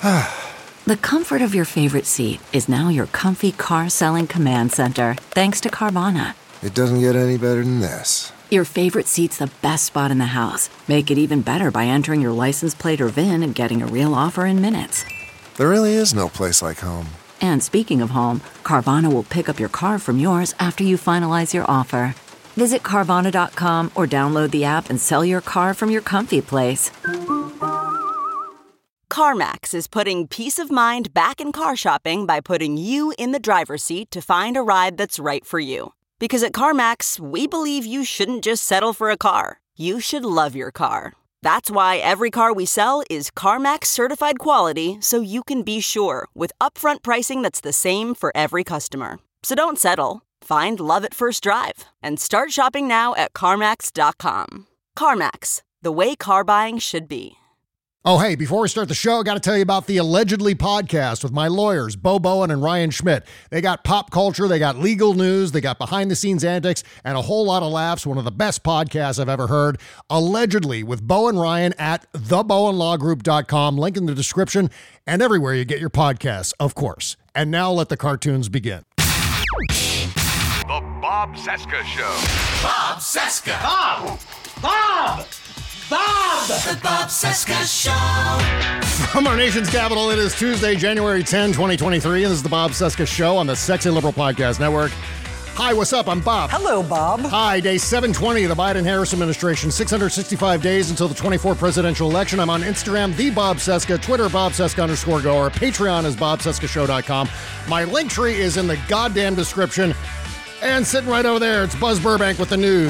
The comfort of your favorite seat is now your comfy car selling command center, thanks to Carvana. It doesn't get any better than this. Your favorite seat's the best spot in the house. Make it even better by entering your license plate or VIN and getting a real offer in minutes. There really is no place like home. And speaking of home, Carvana will pick up your car from yours after you finalize your offer. Visit Carvana.com or download the app and sell your car from your comfy place. CarMax is putting peace of mind back in car shopping by putting you in the driver's seat to find a ride that's right for you. Because at CarMax, we believe you shouldn't just settle for a car. You should love your car. That's why every car we sell is CarMax certified quality, so you can be sure with upfront pricing that's the same for every customer. So don't settle. Find love at first drive and start shopping now at CarMax.com. CarMax, the way car buying should be. Oh, hey, before we start the show, I got to tell you about the Allegedly podcast with my lawyers, Bo Bowen and Ryan Schmidt. They got pop culture, they got legal news, they got behind-the-scenes antics, and a whole lot of laughs. One of the best podcasts I've ever heard. Allegedly with Bo and Ryan at thebowenlawgroup.com. Link in the description and everywhere you get your podcasts, of course. And now let the cartoons begin. The Bob Cesca Show. Bob Cesca. Bob! The Bob Cesca Show. From our nation's capital, it is Tuesday, January 10, 2023, and this is the Bob Cesca Show on the Sexy Liberal Podcast Network. Hi, what's up? I'm Bob. Hello, Bob. Hi, day 720 of the Biden-Harris administration, 665 days until the 24th presidential election. I'm on Instagram, the Bob Cesca, Twitter, Bob Cesca _goer, Patreon is BobCescaShow.com. My link tree is in the goddamn description. And sitting right over there, it's Buzz Burbank with the news.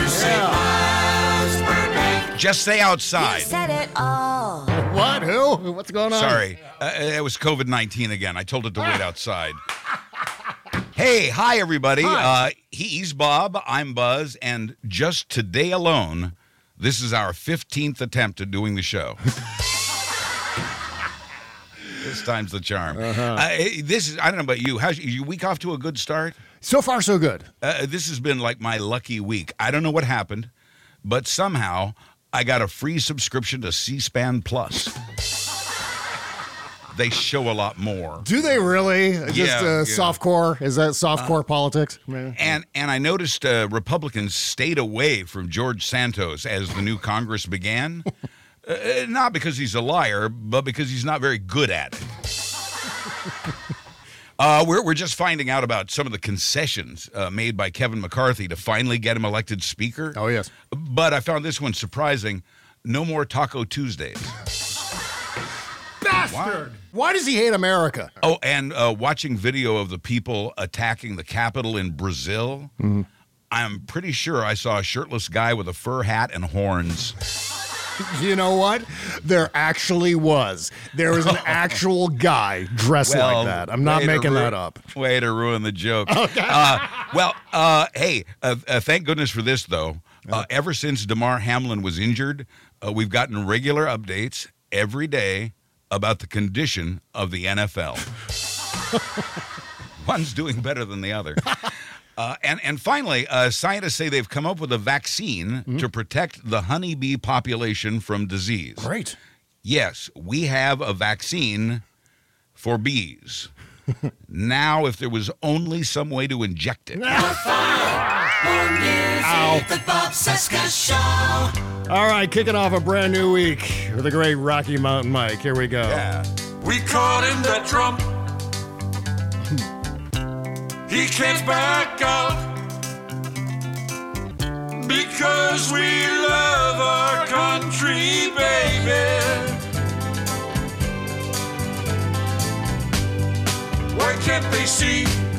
Just stay outside. You said it all. What? Who? What's going on? Sorry, it was COVID-19 again. I told it to wait outside. Hey, hi, everybody. Hi. He's Bob, I'm Buzz, and just today alone, this is our 15th attempt at doing the show. This time's the charm. This is, I don't know about you. How's your week off to a good start? So far, so good. This has been like my lucky week. I don't know what happened, but somehow I got a free subscription to C-SPAN Plus. They show a lot more. Do they really? Yeah. Softcore? Is that softcore politics? And I noticed Republicans stayed away from George Santos as the new Congress began. Not because he's a liar, but because he's not very good at it. We're just finding out about some of the concessions made by Kevin McCarthy to finally get him elected speaker. Oh, yes. But I found this one surprising. No more Taco Tuesdays. Bastard! Why does he hate America? Oh, and watching video of the people attacking the Capitol in Brazil, I'm pretty sure I saw a shirtless guy with a fur hat and horns. You know what? There actually was. There was an actual guy dressed like that. I'm not making that up. Way to ruin the joke. Okay. Hey, thank goodness for this, though. Ever since Damar Hamlin was injured, we've gotten regular updates every day about the condition of the NFL. One's doing better than the other. And finally, scientists say they've come up with a vaccine to protect the honeybee population from disease. Great. Yes, we have a vaccine for bees. Now, if there was only some way to inject it. More music, The Bob Cesca Show. All right, kicking off a brand new week with the great Rocky Mountain Mike. Here we go. Yeah. We caught him that Trump. He can't back out because we love our country, baby. Why can't they see?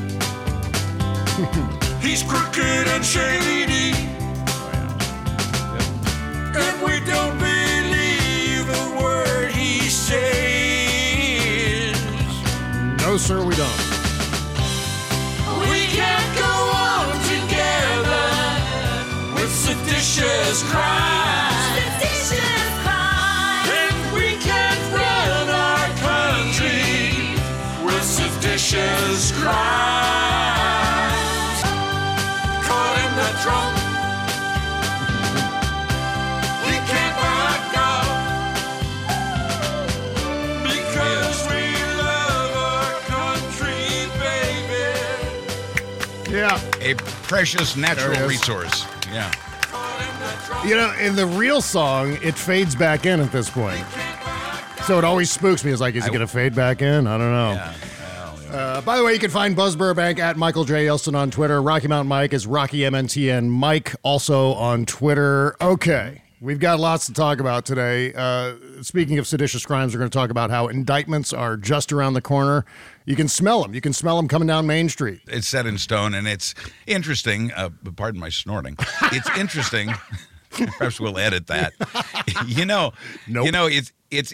He's crooked and shady, and we don't believe a word he says. No, sir, we don't. We can't go on together with seditious crimes. Seditious crime. And we can't run our country with seditious crimes. Caught him the Trump. He can't back out because Yeah. A precious natural There it is. resource. Yeah. You know, in the real song, it fades back in at this point. So it always spooks me. It's like, is it going to fade back in? I don't know. Yeah. By the way, you can find Buzz Burbank at Michael J. Elston on Twitter. Rocky Mountain Mike is Rocky MNTN Mike, also on Twitter. Okay, we've got lots to talk about today. Speaking of seditious crimes, we're going to talk about how indictments are just around the corner. You can smell them. You can smell them coming down Main Street. It's set in stone, and it's interesting. Pardon my snorting. It's interesting. Perhaps we'll edit that. Nope. It's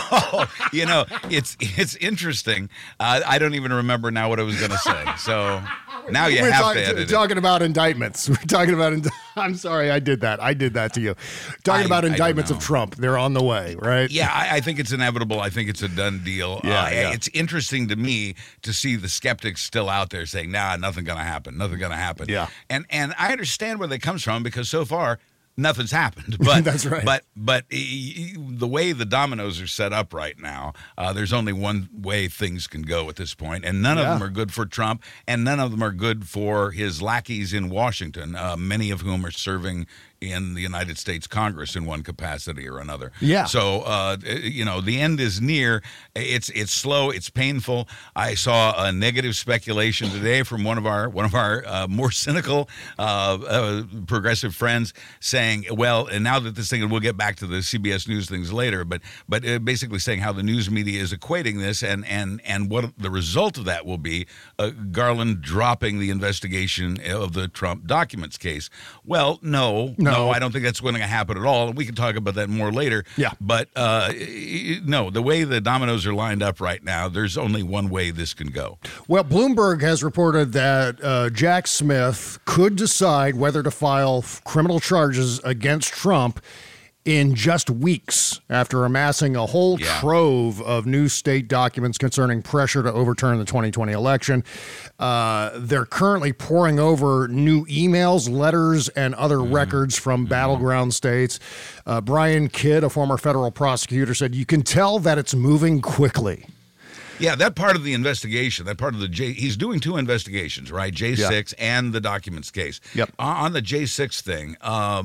interesting. I don't even remember now what I was going to say. So now you have to edit it. Talking about indictments. We're talking about. I'm sorry, I did that. I did that to you. Talking about indictments of Trump. They're on the way, right? Yeah, I think it's inevitable. I think it's a done deal. Yeah. It's interesting to me to see the skeptics still out there saying, "Nah, nothing going to happen. Nothing going to happen." Yeah. And I understand where that comes from because so far nothing's happened. But That's right. But the way the dominoes are set up right now, there's only one way things can go at this point, and none of them are good for Trump, and none of them are good for his lackeys in Washington, many of whom are serving in the United States Congress in one capacity or another. Yeah. So the end is near. It's slow. It's painful. I saw a negative speculation today from one of our more cynical progressive friends saying, well, and now that this thing, and we'll get back to the CBS News things later, but basically saying how the news media is equating this and what the result of that will be, Garland dropping the investigation of the Trump documents case. Well, no, I don't think that's going to happen at all. And we can talk about that more later. Yeah. But no, the way the dominoes are lined up right now, there's only one way this can go. Well, Bloomberg has reported that Jack Smith could decide whether to file criminal charges against Trump in just weeks after amassing a whole trove of new state documents concerning pressure to overturn the 2020 election. They're currently poring over new emails, letters, and other records from battleground states. Brian Kidd, a former federal prosecutor, said you can tell that it's moving quickly. Yeah, that part of the investigation, that part of the he's doing two investigations, right? J6 and the documents case. Yep. On the J6 thing,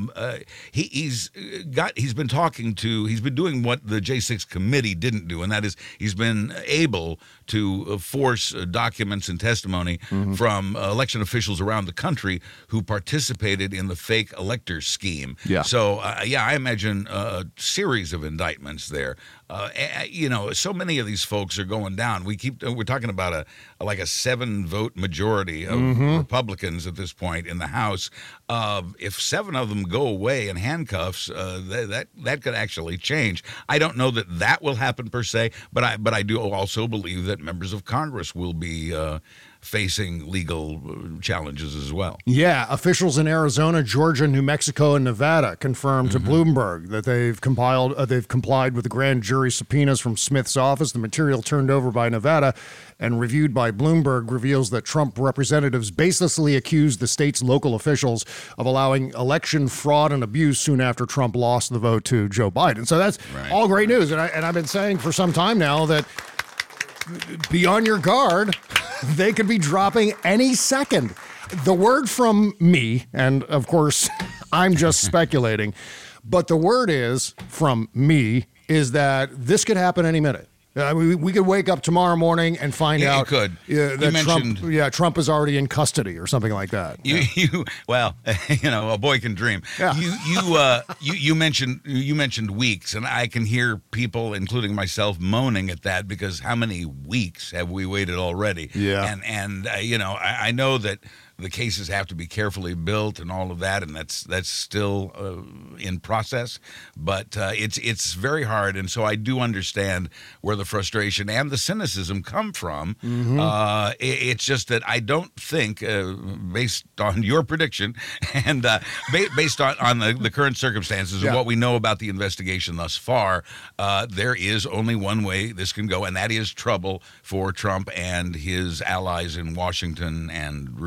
he's been doing what the J6 committee didn't do, and that is he's been able to force documents and testimony from election officials around the country who participated in the fake elector scheme. Yeah. So, I imagine a series of indictments there. So many of these folks are going down. We're talking about a 7-vote majority of Republicans at this point in the House. If 7 of them go away in handcuffs, that could actually change. I don't know that will happen per se, but I do also believe that members of Congress will be facing legal challenges as well. Yeah, officials in Arizona, Georgia, New Mexico, and Nevada confirmed to Bloomberg that they've complied with the grand jury subpoenas from Smith's office. The material turned over by Nevada and reviewed by Bloomberg reveals that Trump representatives baselessly accused the state's local officials of allowing election fraud and abuse soon after Trump lost the vote to Joe Biden. So that's all great news. And I've been saying for some time now that be on your guard. They could be dropping any second. The word from me, and of course, I'm just speculating, but the word is from me is that this could happen any minute. We could wake up tomorrow morning and find out that Trump is already in custody or something like that. A boy can dream. Yeah. You mentioned weeks, and I can hear people, including myself, moaning at that because how many weeks have we waited already? Yeah. And I know that the cases have to be carefully built and all of that, and that's still in process. But it's very hard, and so I do understand where the frustration and the cynicism come from. It's just that I don't think, based on your prediction and based on the current circumstances and what we know about the investigation thus far, there is only one way this can go, and that is trouble for Trump and his allies in Washington and Rudy.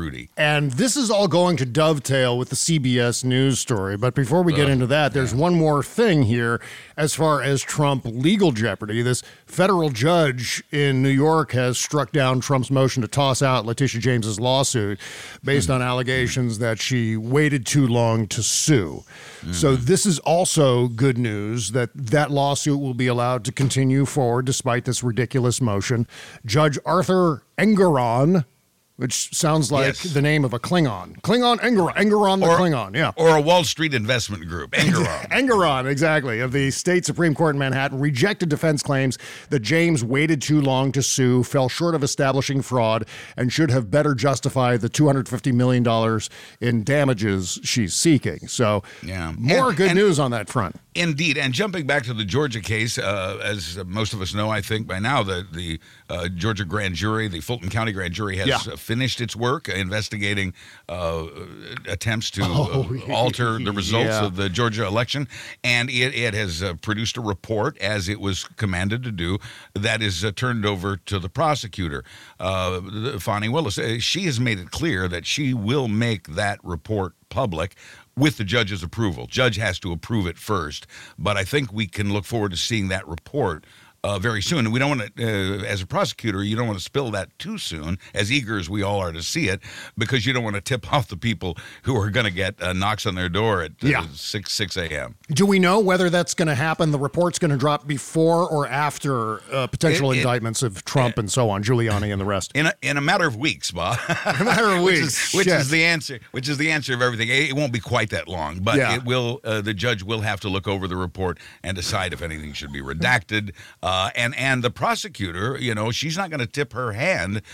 And this is all going to dovetail with the CBS News story. But before we get into that, there's one more thing here as far as Trump legal jeopardy. This federal judge in New York has struck down Trump's motion to toss out Letitia James's lawsuit based on allegations that she waited too long to sue. So this is also good news that lawsuit will be allowed to continue forward despite this ridiculous motion. Judge Arthur Engoron, which sounds like the name of a Klingon. Engoron the Klingon, yeah. Or a Wall Street investment group, Engoron. Engoron, exactly, of the state Supreme Court in Manhattan, rejected defense claims that James waited too long to sue, fell short of establishing fraud, and should have better justified the $250 million in damages she's seeking. So more good news on that front. Indeed. And jumping back to the Georgia case, as most of us know, I think by now, the Georgia grand jury, the Fulton County grand jury, has finished its work investigating attempts to alter the results of the Georgia election. And it has produced a report, as it was commanded to do, that is turned over to the prosecutor, Fani Willis. She has made it clear that she will make that report public with the judge's approval. Judge has to approve it first, but I think we can look forward to seeing that report very soon. And we don't want to, as a prosecutor, you don't want to spill that too soon, as eager as we all are to see it, because you don't want to tip off the people who are going to get knocks on their door at 6 a.m. Do we know whether that's going to happen? The report's going to drop before or after potential indictments of Trump and so on, Giuliani and the rest? In a matter of weeks, Bob. In a matter of weeks. Which is the answer. Which is the answer of everything. It won't be quite that long, but it will. The judge will have to look over the report and decide if anything should be redacted. And the prosecutor, she's not going to tip her hand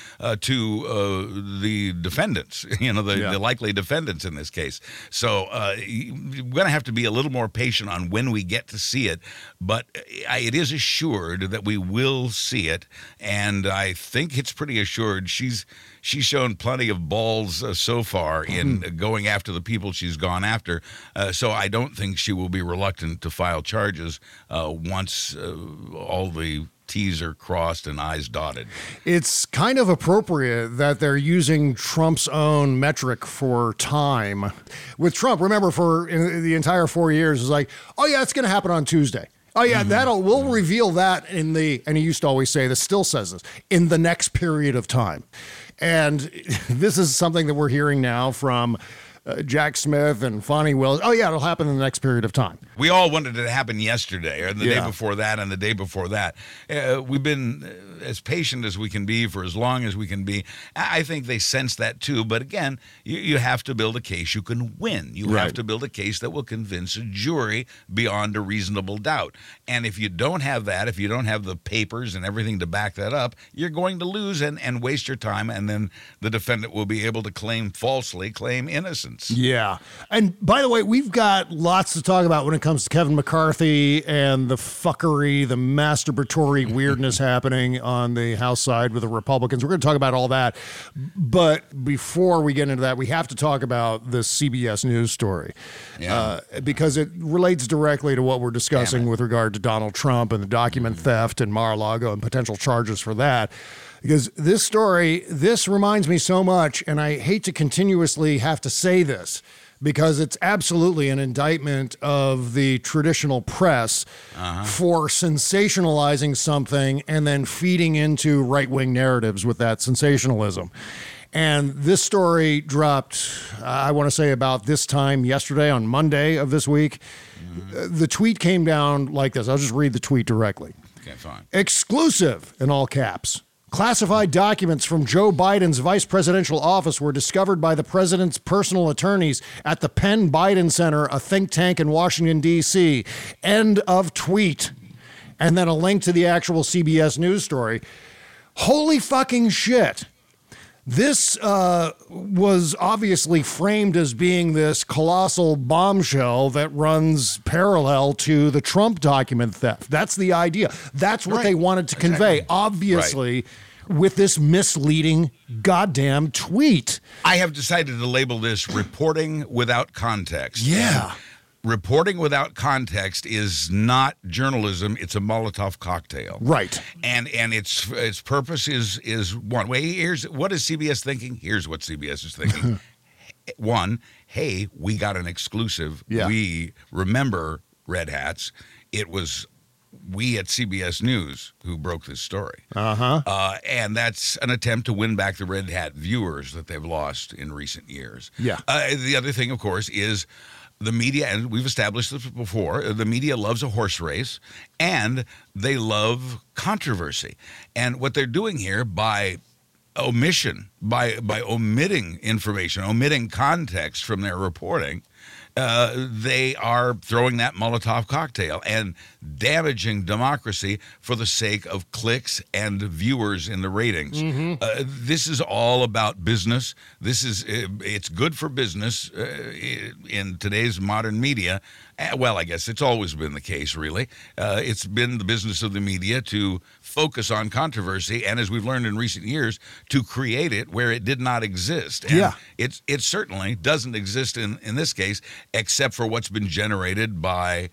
to the defendants, the likely defendants in this case. So we're going to have to be a little more patient on when we get to see it. But it is assured that we will see it. And I think it's pretty assured. She's shown plenty of balls so far in going after the people she's gone after. So I don't think she will be reluctant to file charges once all the T's are crossed and I's dotted. It's kind of appropriate that they're using Trump's own metric for time. With Trump, remember, for the entire 4 years, it's like, oh yeah, it's going to happen on Tuesday. Oh yeah, we'll reveal that and he used to always say, this still says this, in the next period of time. And this is something that we're hearing now from Jack Smith and Fani Willis. Oh, yeah, it'll happen in the next period of time. We all wanted it to happen yesterday or the day before that and the day before that. We've been as patient as we can be for as long as we can be. I think they sense that too. But again, you have to build a case you can win. You have to build a case that will convince a jury beyond a reasonable doubt. And if you don't have that, if you don't have the papers and everything to back that up, you're going to lose and waste your time. And then the defendant will be able to falsely claim innocence. Yeah. And by the way, we've got lots to talk about when it comes to Kevin McCarthy and the fuckery, the masturbatory weirdness happening on the House side with the Republicans. We're going to talk about all that. But before we get into that, we have to talk about the CBS News story because it relates directly to what we're discussing with regard to Donald Trump and the document theft and Mar-a-Lago and potential charges for that. Because this story, this reminds me so much, and I hate to continuously have to say this, because it's absolutely an indictment of the traditional press for sensationalizing something and then feeding into right-wing narratives with that sensationalism. And this story dropped, I want to say about this time yesterday, on Monday of this week. The tweet came down like this. I'll just read the tweet directly. Okay, fine. Exclusive, in all caps. Classified documents from Joe Biden's vice presidential office were discovered by the president's personal attorneys at the Penn Biden Center, a think tank in Washington, D.C. End of tweet. And then a link to the actual CBS News story. Holy fucking shit. This was obviously framed as being this colossal bombshell that runs parallel to the Trump document theft. That's the idea. That's what they wanted to convey, obviously, with this misleading goddamn tweet. I have decided to label this reporting without context. Yeah. reporting without context is not journalism. It's a Molotov cocktail. Right. And its purpose is one way. Here's what is CBS thinking? Here's what CBS is thinking. One, hey, we got an exclusive. Yeah. We remember Red Hats. It was we at CBS News who broke this story. And that's an attempt to win back the Red Hat viewers that they've lost in recent years. Yeah. The other thing, of course, is the media, and we've established this before, the media loves a horse race, and they love controversy. And what they're doing here by omission, by omitting information, omitting context from their reporting, they are throwing that Molotov cocktail and damaging democracy for the sake of clicks and viewers in the ratings. This is all about business. It's good for business in today's modern media. Well, I guess it's always been the case, really. It's been the business of the media to focus on controversy, and as we've learned in recent years, to create it where it did not exist. And it certainly doesn't exist in this case, except for what's been generated by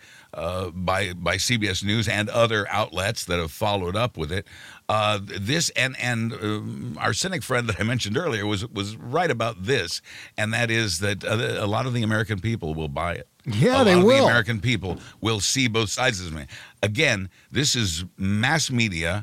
CBS News and other outlets that have followed up with it. This and our cynic friend that I mentioned earlier was right about this, and that is that a lot of the American people will buy it. Yeah, they will. The American people will see both sides of it. Again, this is mass media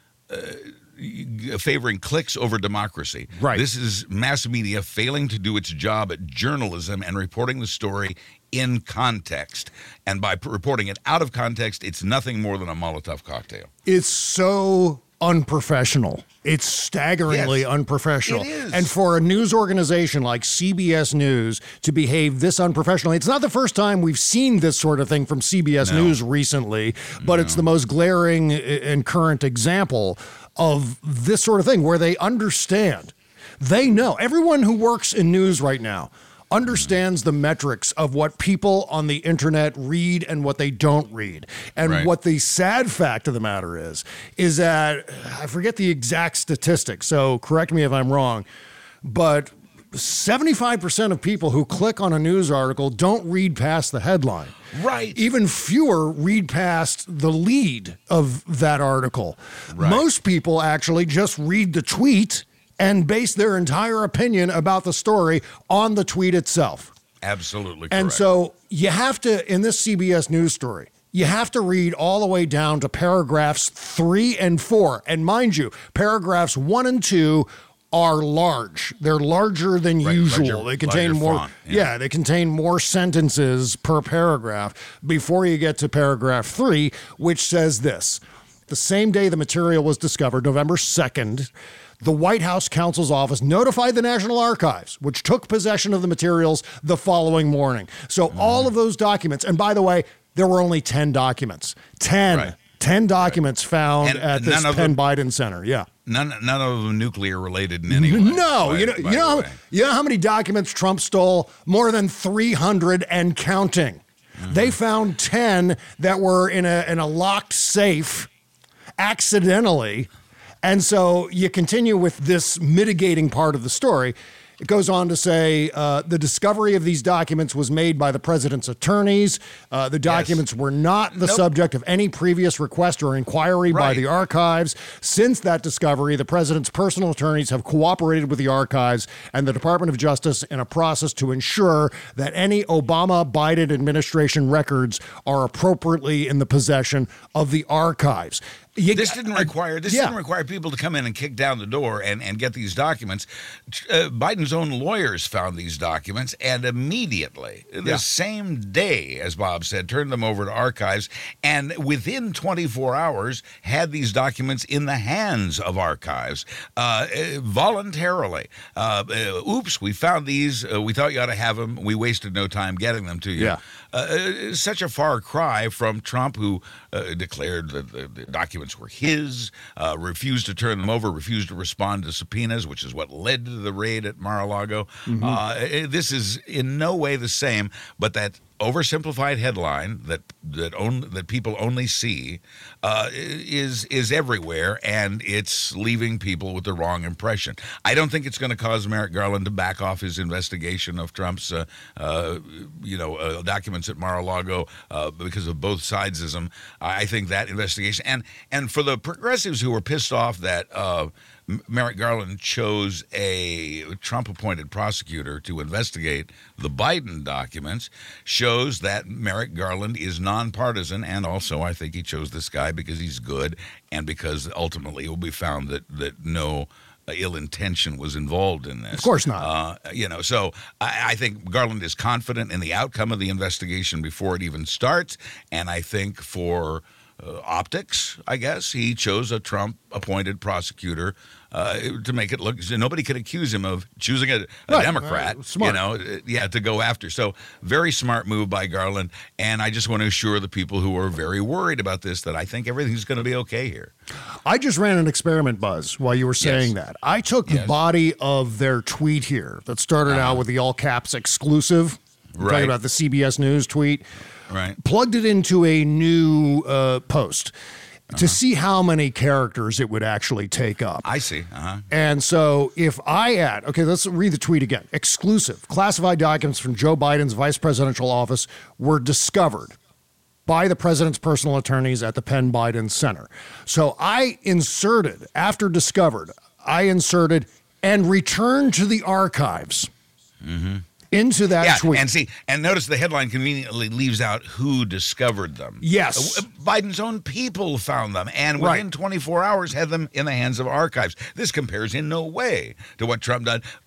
favoring clicks over democracy. Right. This is mass media failing to do its job at journalism and reporting the story in context. And by reporting it out of context, it's nothing more than a Molotov cocktail. It's so unprofessional. It's staggeringly unprofessional. It is. And for a news organization like CBS News to behave this unprofessionally, it's not the first time we've seen this sort of thing from CBS News recently, but it's the most glaring and current example of this sort of thing where they understand. They know. Everyone who works in news right now understands the metrics of what people on the internet read and what they don't read. And what the sad fact of the matter is that, I forget the exact statistics, so correct me if I'm wrong, but 75% of people who click on a news article don't read past the headline. Right. Even fewer read past the lead of that article. Right. Most people actually just read the tweet and base their entire opinion about the story on the tweet itself. Absolutely correct. And so you have to, in this CBS News story, you have to read all the way down to paragraphs 3 and 4. And mind you, paragraphs 1 and 2 are large. They're larger than usual. They contain more. Font, they contain more sentences per paragraph before you get to paragraph 3, which says this: the same day the material was discovered, November 2nd, the White House counsel's office notified the National Archives, which took possession of the materials the following morning. So all of those documents, and by the way, there were only 10 documents. 10 documents found at this Penn Biden Center. Yeah. None of them nuclear related in any way. No, you know how many documents Trump stole? More than 300 and counting. They found 10 that were in a locked safe accidentally. And so you continue with this mitigating part of the story. It goes on to say the discovery of these documents was made by the president's attorneys. The documents were not the subject of any previous request or inquiry by the archives. Since that discovery, the president's personal attorneys have cooperated with the archives and the Department of Justice in a process to ensure that any Obama-Biden administration records are appropriately in the possession of the archives. This didn't require people to come in and kick down the door and get these documents. Biden's own lawyers found these documents and immediately, the same day, as Bob said, turned them over to archives, and within 24 hours had these documents in the hands of archives voluntarily. Oops, we found these. We thought you ought to have them. We wasted no time getting them to you. Such a far cry from Trump, who declared that the documents were his, refused to turn them over, refused to respond to subpoenas, which is what led to the raid at Mar-a-Lago. This is in no way the same, but that oversimplified headline that people only see is everywhere, and it's leaving people with the wrong impression. I don't think it's going to cause Merrick Garland to back off his investigation of Trump's documents at Mar-a-Lago because of both sidesism. I think that investigation and for the progressives who were pissed off that Merrick Garland chose a Trump-appointed prosecutor to investigate the Biden documents shows that Merrick Garland is nonpartisan, and also I think he chose this guy because he's good and because ultimately it will be found that no ill intention was involved in this. Of course not. So I think Garland is confident in the outcome of the investigation before it even starts, and I think for optics, I guess, he chose a Trump-appointed prosecutor to make it look. Nobody could accuse him of choosing a Democrat, smart. To go after. So very smart move by Garland, and I just want to assure the people who are very worried about this that I think everything's going to be okay here. I just ran an experiment, Buzz, while you were saying that. I took the body of their tweet here that started out with the all caps exclusive, talking about the CBS News tweet. Right. Plugged it into a new post to see how many characters it would actually take up. I see. And so if I add, okay, let's read the tweet again. Exclusive. Classified documents from Joe Biden's vice presidential office were discovered by the president's personal attorneys at the Penn Biden Center. So I inserted, after discovered, and returned to the archives. Mm-hmm. Into that tweet. And notice the headline conveniently leaves out who discovered them. Yes. Biden's own people found them, and within 24 hours had them in the hands of archives. This compares in no way to what Trump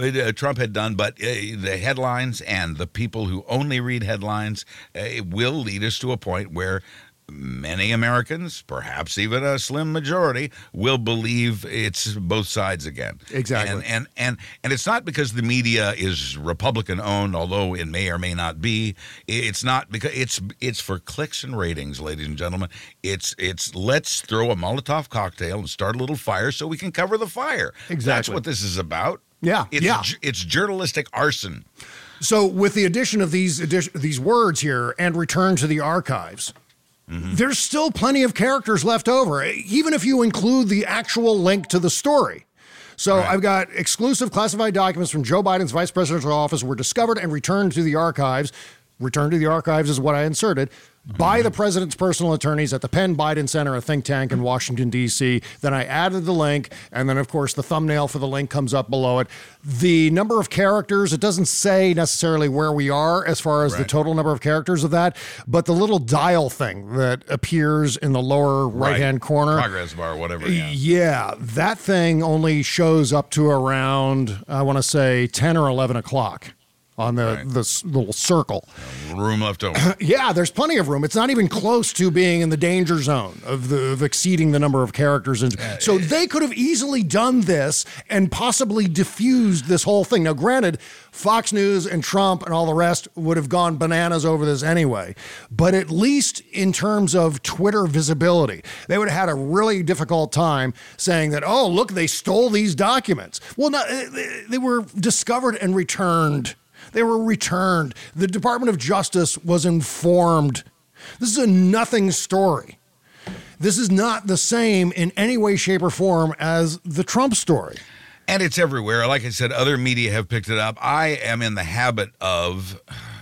had done, but the headlines and the people who only read headlines will lead us to a point where many Americans, perhaps even a slim majority, will believe it's both sides again. Exactly. And it's not because the media is Republican owned, although it may or may not be. It's not because it's for clicks and ratings, ladies and gentlemen. It's let's throw a Molotov cocktail and start a little fire so we can cover the fire. Exactly. That's what this is about. Yeah. It's journalistic arson. So with the addition of these words here and return to the archives, there's still plenty of characters left over, even if you include the actual link to the story. So I've got exclusive classified documents from Joe Biden's vice presidential office were discovered and returned to the archives. Returned to the archives is what I inserted. By the president's personal attorneys at the Penn Biden Center, a think tank in Washington, D.C. Then I added the link, and then, of course, the thumbnail for the link comes up below it. The number of characters, it doesn't say necessarily where we are as far as the total number of characters of that, but the little dial thing that appears in the lower right-hand corner. Progress bar, whatever. Yeah, that thing only shows up to around, I want to say, 10 or 11 o'clock. On this little circle. Room left over. Yeah, there's plenty of room. It's not even close to being in the danger zone of exceeding the number of characters. So they could have easily done this and possibly diffused this whole thing. Now, granted, Fox News and Trump and all the rest would have gone bananas over this anyway. But at least in terms of Twitter visibility, they would have had a really difficult time saying that, oh, look, they stole these documents. Well, no, they were discovered and returned. They were returned. The Department of Justice was informed. This is a nothing story. This is not the same in any way, shape, or form as the Trump story. And it's everywhere. Like I said, other media have picked it up. I am in the habit of,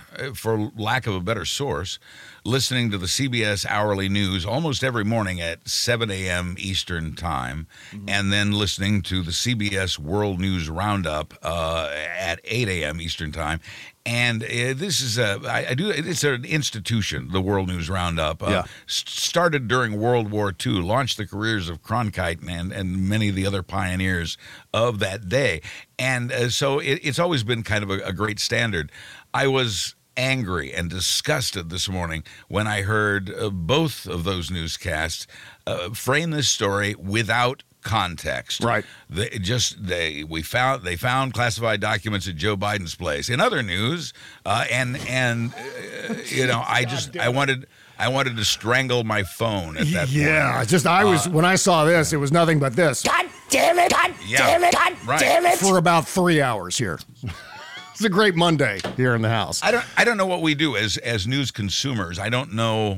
for lack of a better source, listening to the CBS Hourly News almost every morning at 7 a.m. Eastern Time, and then listening to the CBS World News Roundup at 8 a.m. Eastern Time. And this is it's an institution, the World News Roundup. Started during World War II, launched the careers of Cronkite and many of the other pioneers of that day. And so it's always been kind of a great standard. I was angry and disgusted this morning when I heard both of those newscasts frame this story without context. Right. They found classified documents at Joe Biden's place. In other news, I wanted to strangle my phone at that point. Yeah, when I saw this, it was nothing but this. God damn it! God damn it! God damn it! For about 3 hours here. It's a great Monday here in the house. I don't know what we do as news consumers. I don't know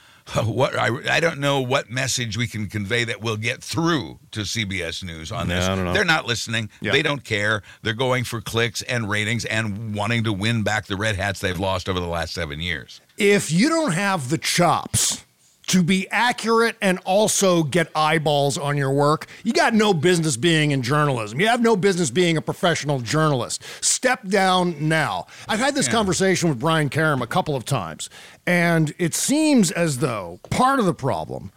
I don't know what message we can convey that will get through to CBS News on this. I don't know. They're not listening. Yeah. They don't care. They're going for clicks and ratings and wanting to win back the red hats they've lost over the last 7 years. If you don't have the chops to be accurate and also get eyeballs on your work, you got no business being in journalism. You have no business being a professional journalist. Step down now. I've had this conversation with Brian Karem a couple of times, and it seems as though part of the problem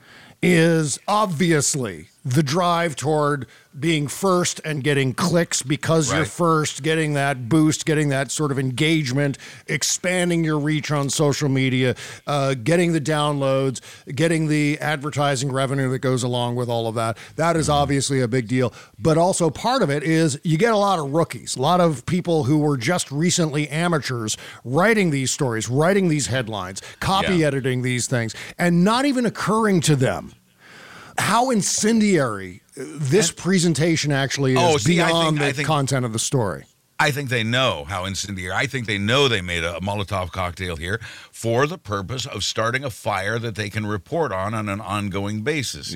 is obviously the drive toward being first and getting clicks because you're first, getting that boost, getting that sort of engagement, expanding your reach on social media, getting the downloads, getting the advertising revenue that goes along with all of that. That is obviously a big deal. But also part of it is you get a lot of rookies, a lot of people who were just recently amateurs writing these stories, writing these headlines, copy editing these things, and not even occurring to them how incendiary this presentation actually is beyond the content of the story. I think they know how incendiary. I think they know they made a Molotov cocktail here for the purpose of starting a fire that they can report on an ongoing basis.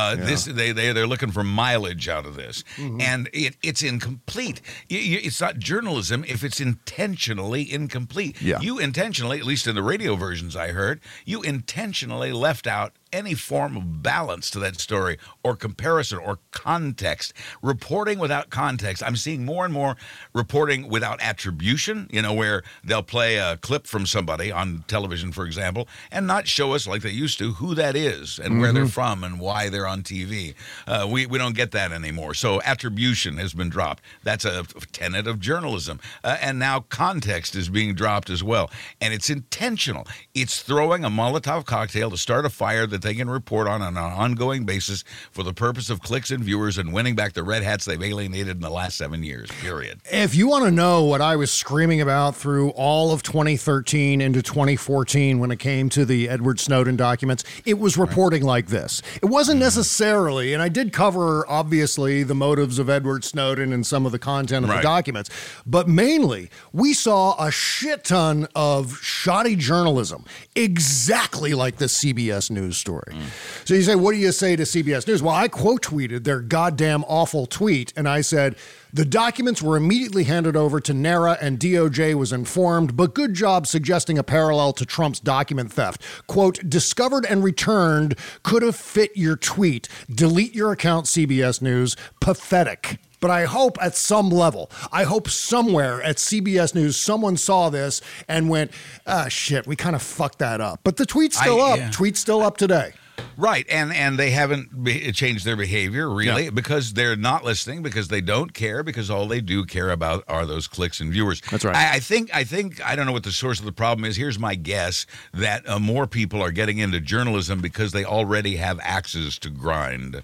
They're looking for mileage out of this, and it's incomplete. It's not journalism if it's intentionally incomplete. Yeah. You intentionally, at least in the radio versions I heard, you intentionally left out any form of balance to that story or comparison or context. Reporting without context. I'm seeing more and more reporting without attribution, where they'll play a clip from somebody on television, for example, and not show us like they used to who that is and where they're from and why they're on TV. We don't get that anymore. So attribution has been dropped. That's a tenet of journalism. And now context is being dropped as well. And it's intentional. It's throwing a Molotov cocktail to start a fire that they can report on an ongoing basis for the purpose of clicks and viewers and winning back the red hats they've alienated in the last 7 years, period. If you want to know what I was screaming about through all of 2013 into 2014 when it came to the Edward Snowden documents, it was reporting like this. It wasn't necessarily, and I did cover, obviously, the motives of Edward Snowden and some of the content of the documents, but mainly, we saw a shit ton of shoddy journalism, exactly like the CBS News story. So you say, what do you say to CBS News? Well, I quote tweeted their goddamn awful tweet, and I said, the documents were immediately handed over to NARA and DOJ was informed, but good job suggesting a parallel to Trump's document theft. Quote, discovered and returned could have fit your tweet. Delete your account, CBS News. Pathetic. But I hope at some level, I hope somewhere at CBS News, someone saw this and went, shit, we kind of fucked that up. But the tweet's still up. Yeah. Tweet's still up today. Right, and they haven't changed their behavior, really, because they're not listening, because they don't care, because all they do care about are those clicks and viewers. That's right. I think, I don't know what the source of the problem is. Here's my guess, that more people are getting into journalism because they already have axes to grind.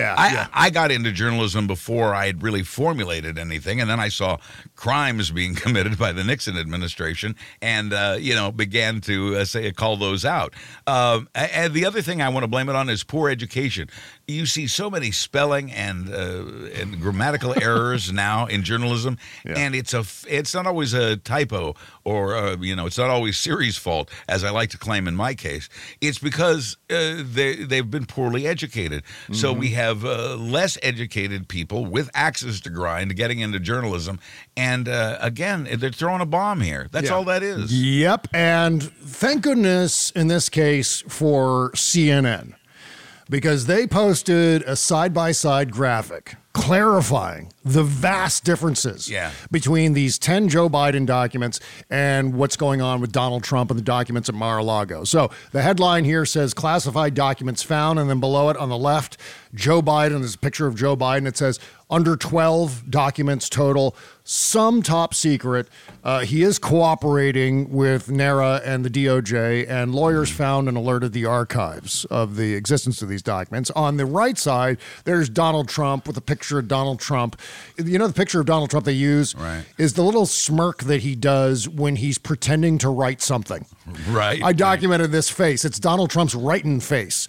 I got into journalism before I had really formulated anything, and then I saw crimes being committed by the Nixon administration and, began to call those out. And the other thing I want to blame it on is poor education. You see so many spelling and grammatical errors now in journalism, and it's not always a typo or it's not always Siri's fault, as I like to claim in my case. It's because they've been poorly educated. So we have less educated people with axes to grind getting into journalism, and again, they're throwing a bomb here. That's all that is. Yep, and thank goodness in this case for CNN, because they posted a side-by-side graphic clarifying the vast differences between these 10 Joe Biden documents and what's going on with Donald Trump and the documents at Mar-a-Lago. So the headline here says classified documents found, and then below it on the left, Joe Biden, there's a picture of Joe Biden. It says under 12 documents total, some top secret. He is cooperating with NARA and the DOJ, and lawyers found and alerted the archives of the existence of these documents. On the right side, there's Donald Trump with a picture picture of Donald Trump. You know, the picture of Donald Trump they use Right. is the little smirk that he does when he's pretending to write something. Right. I documented this face. It's Donald Trump's writing face.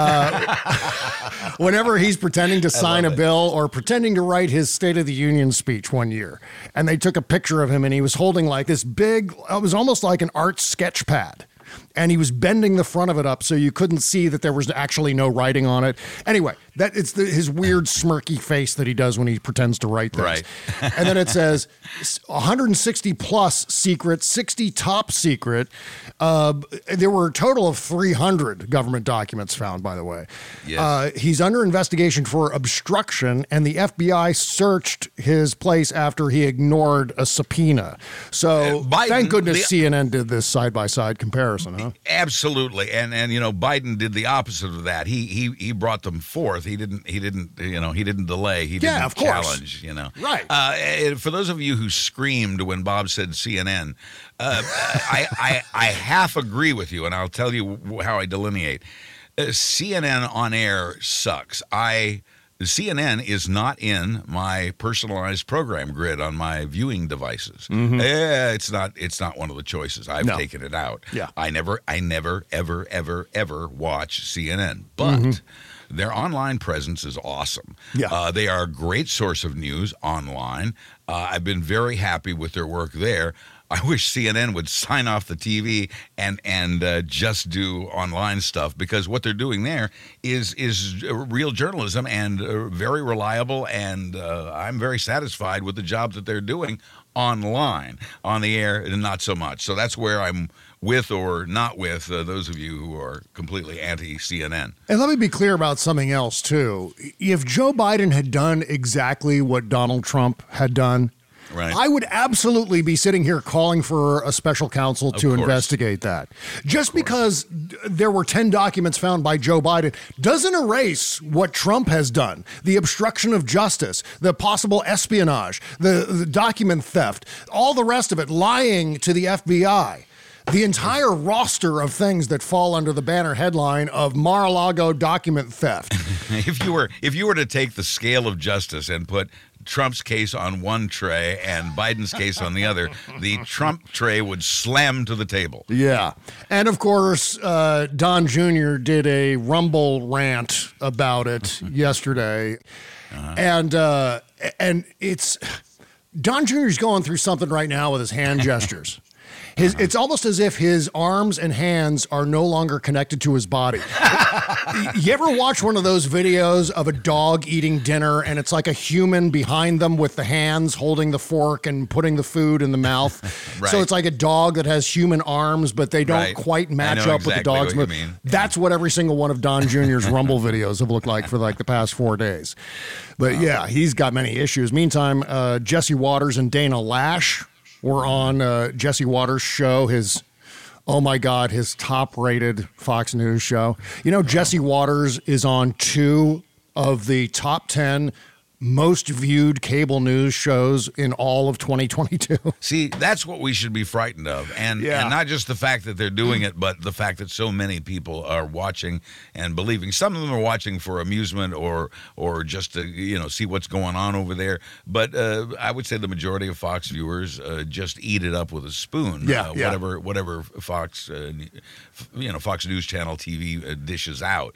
Whenever he's pretending to sign a bill or pretending to write his State of the Union speech one year, and they took a picture of him, and he was holding like this big, it was almost like an art sketch pad. And he was bending the front of it up so you couldn't see that there was actually no writing on it. Anyway, it's his weird smirky face that he does when he pretends to write things. Right. And then it says 160 plus secret, 60 top secret. There were a total of 300 government documents found, by the way. Yes. He's under investigation for obstruction, and the FBI searched his place after he ignored a subpoena. So Biden, thank goodness CNN did this side-by-side comparison, huh? Absolutely, and you know, Biden did the opposite of that. He brought them forth. He didn't delay. He didn't of course. challenge. You know, Right. And for those of you who screamed when Bob said CNN, I half agree with you, and I'll tell you how I delineate. CNN on air sucks. CNN is not in my personalized program grid on my viewing devices. It's not one of the choices. I've taken it out. Yeah. I never, ever watch CNN. But their online presence is awesome. Yeah. They are a great source of news online. I've been very happy with their work there. I wish CNN would sign off the TV and just do online stuff, because what they're doing there is real journalism and very reliable, and I'm very satisfied with the job that they're doing online. On the air, and not so much. So that's where I'm with or not with those of you who are completely anti-CNN. And let me be clear about something else, too. If Joe Biden had done exactly what Donald Trump had done, Right. I would absolutely be sitting here calling for a special counsel to course. investigate that. Just because there were 10 documents found by Joe Biden doesn't erase what Trump has done. The obstruction of justice, the possible espionage, the document theft, all the rest of it, lying to the FBI. The entire roster of things that fall under the banner headline of Mar-a-Lago document theft. If you were to take the scale of justice and put Trump's case on one tray and Biden's case on the other, the Trump tray would slam to the table. Yeah. And of course, Don Jr. did a Rumble rant about it yesterday. And it's Don Jr.'s going through something right now with his hand gestures. It's almost as if his arms and hands are no longer connected to his body. You ever watch one of those videos of a dog eating dinner and it's like a human behind them with the hands holding the fork and putting the food in the mouth? Right. So it's like a dog that has human arms, but they don't Right. quite match I know up with the exactly dog's what move. you mean. That's what every single one of Don Jr.'s Rumble videos have looked like for like the past 4 days. But yeah, he's got many issues. Meantime, Jesse Waters and Dana Lash were on Jesse Waters' show, his top-rated Fox News show. You know, Jesse Waters is on 2 of the top 10 most viewed cable news shows in all of 2022. See, that's what we should be frightened of. And not just the fact that they're doing it, but the fact that so many people are watching and believing. Some of them are watching for amusement or just to, see what's going on over there. But I would say the majority of Fox viewers just eat it up with a spoon. Whatever Fox, Fox News Channel TV dishes out.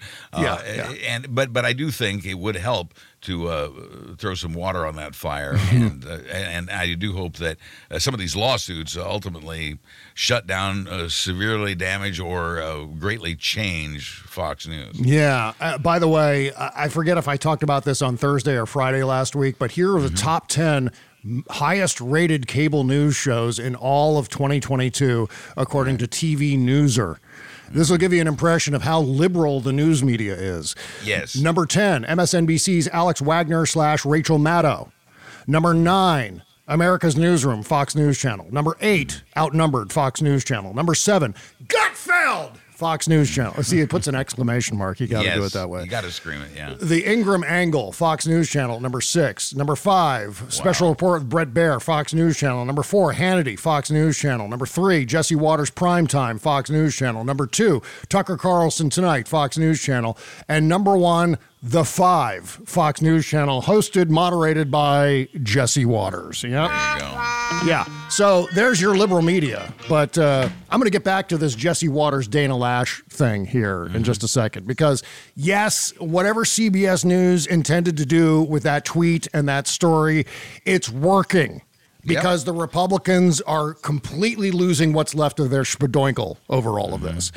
But I do think it would help to throw some water on that fire, and I do hope that some of these lawsuits ultimately shut down, severely damage, or greatly change Fox News. Yeah. By the way, I forget if I talked about this on Thursday or Friday last week, but here are the top 10 highest rated cable news shows in all of 2022, according to TV Newser. This will give you an impression of how liberal the news media is. Yes. Number 10, MSNBC's Alex Wagner / Rachel Maddow. Number 9, America's Newsroom, Fox News Channel. Number 8, Outnumbered, Fox News Channel. Number 7, Gutfeld, Fox News Channel. See, it puts an exclamation mark. You got to do it that way. You got to scream it, yeah. The Ingram Angle, Fox News Channel, number 6. Number 5, Special Report with Brett Baer, Fox News Channel. Number 4, Hannity, Fox News Channel. Number 3, Jesse Waters Primetime, Fox News Channel. Number 2, Tucker Carlson Tonight, Fox News Channel. And number 1, The Five, Fox News Channel, hosted, moderated by Jesse Waters. Yep. There you go. Yeah. So there's your liberal media. But I'm going to get back to this Jesse Waters, Dana Lash thing here in just a second. Because, yes, whatever CBS News intended to do with that tweet and that story, it's working. Because the Republicans are completely losing what's left of their spadoinkle over all of this.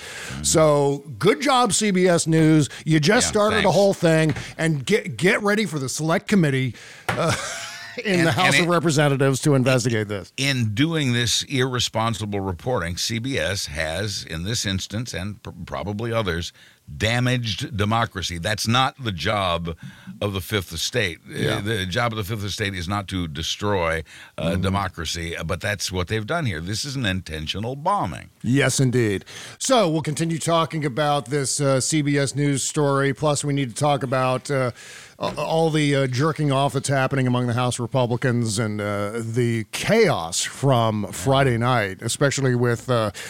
So good job, CBS News. You just started a whole thing, and get ready for the select committee in the House of Representatives to investigate this. In doing this irresponsible reporting, CBS has, in this instance, and probably others, damaged democracy. That's not the job of the Fifth Estate. The job of the Fifth Estate is not to destroy democracy, but that's what they've done here. This is an intentional bombing. Yes, indeed. So we'll continue talking about this CBS News story. Plus, we need to talk about all the jerking off that's happening among the House Republicans and the chaos from Friday night, especially with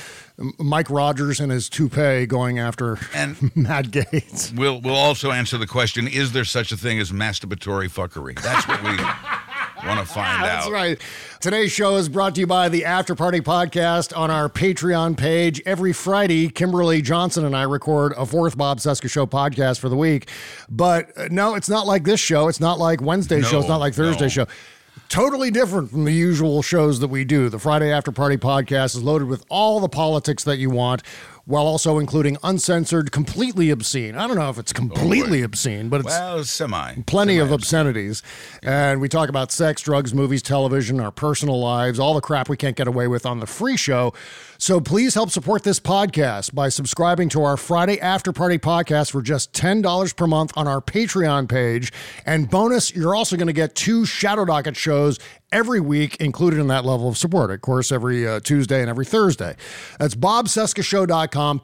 Mike Rogers and his toupee going after Matt Gaetz. We'll also answer the question, is there such a thing as masturbatory fuckery? That's what we want to find out. That's right. Today's show is brought to you by the After Party Podcast on our Patreon page. Every Friday, Kimberly Johnson and I record a fourth Bob Cesca Show podcast for the week. But no, it's not like this show. It's not like Wednesday's show. It's not like Thursday's show. Totally different from the usual shows that we do. The Friday After Party Podcast is loaded with all the politics that you want, while also including uncensored, completely obscene. I don't know if it's completely obscene, but it's plenty of obscenities. And we talk about sex, drugs, movies, television, our personal lives, all the crap we can't get away with on the free show. So please help support this podcast by subscribing to our Friday After Party Podcast for just $10 per month on our Patreon page. And bonus, you're also going to get 2 Shadow Docket shows every week included in that level of support. Of course, every Tuesday and every Thursday. That's BobCescaShow.com,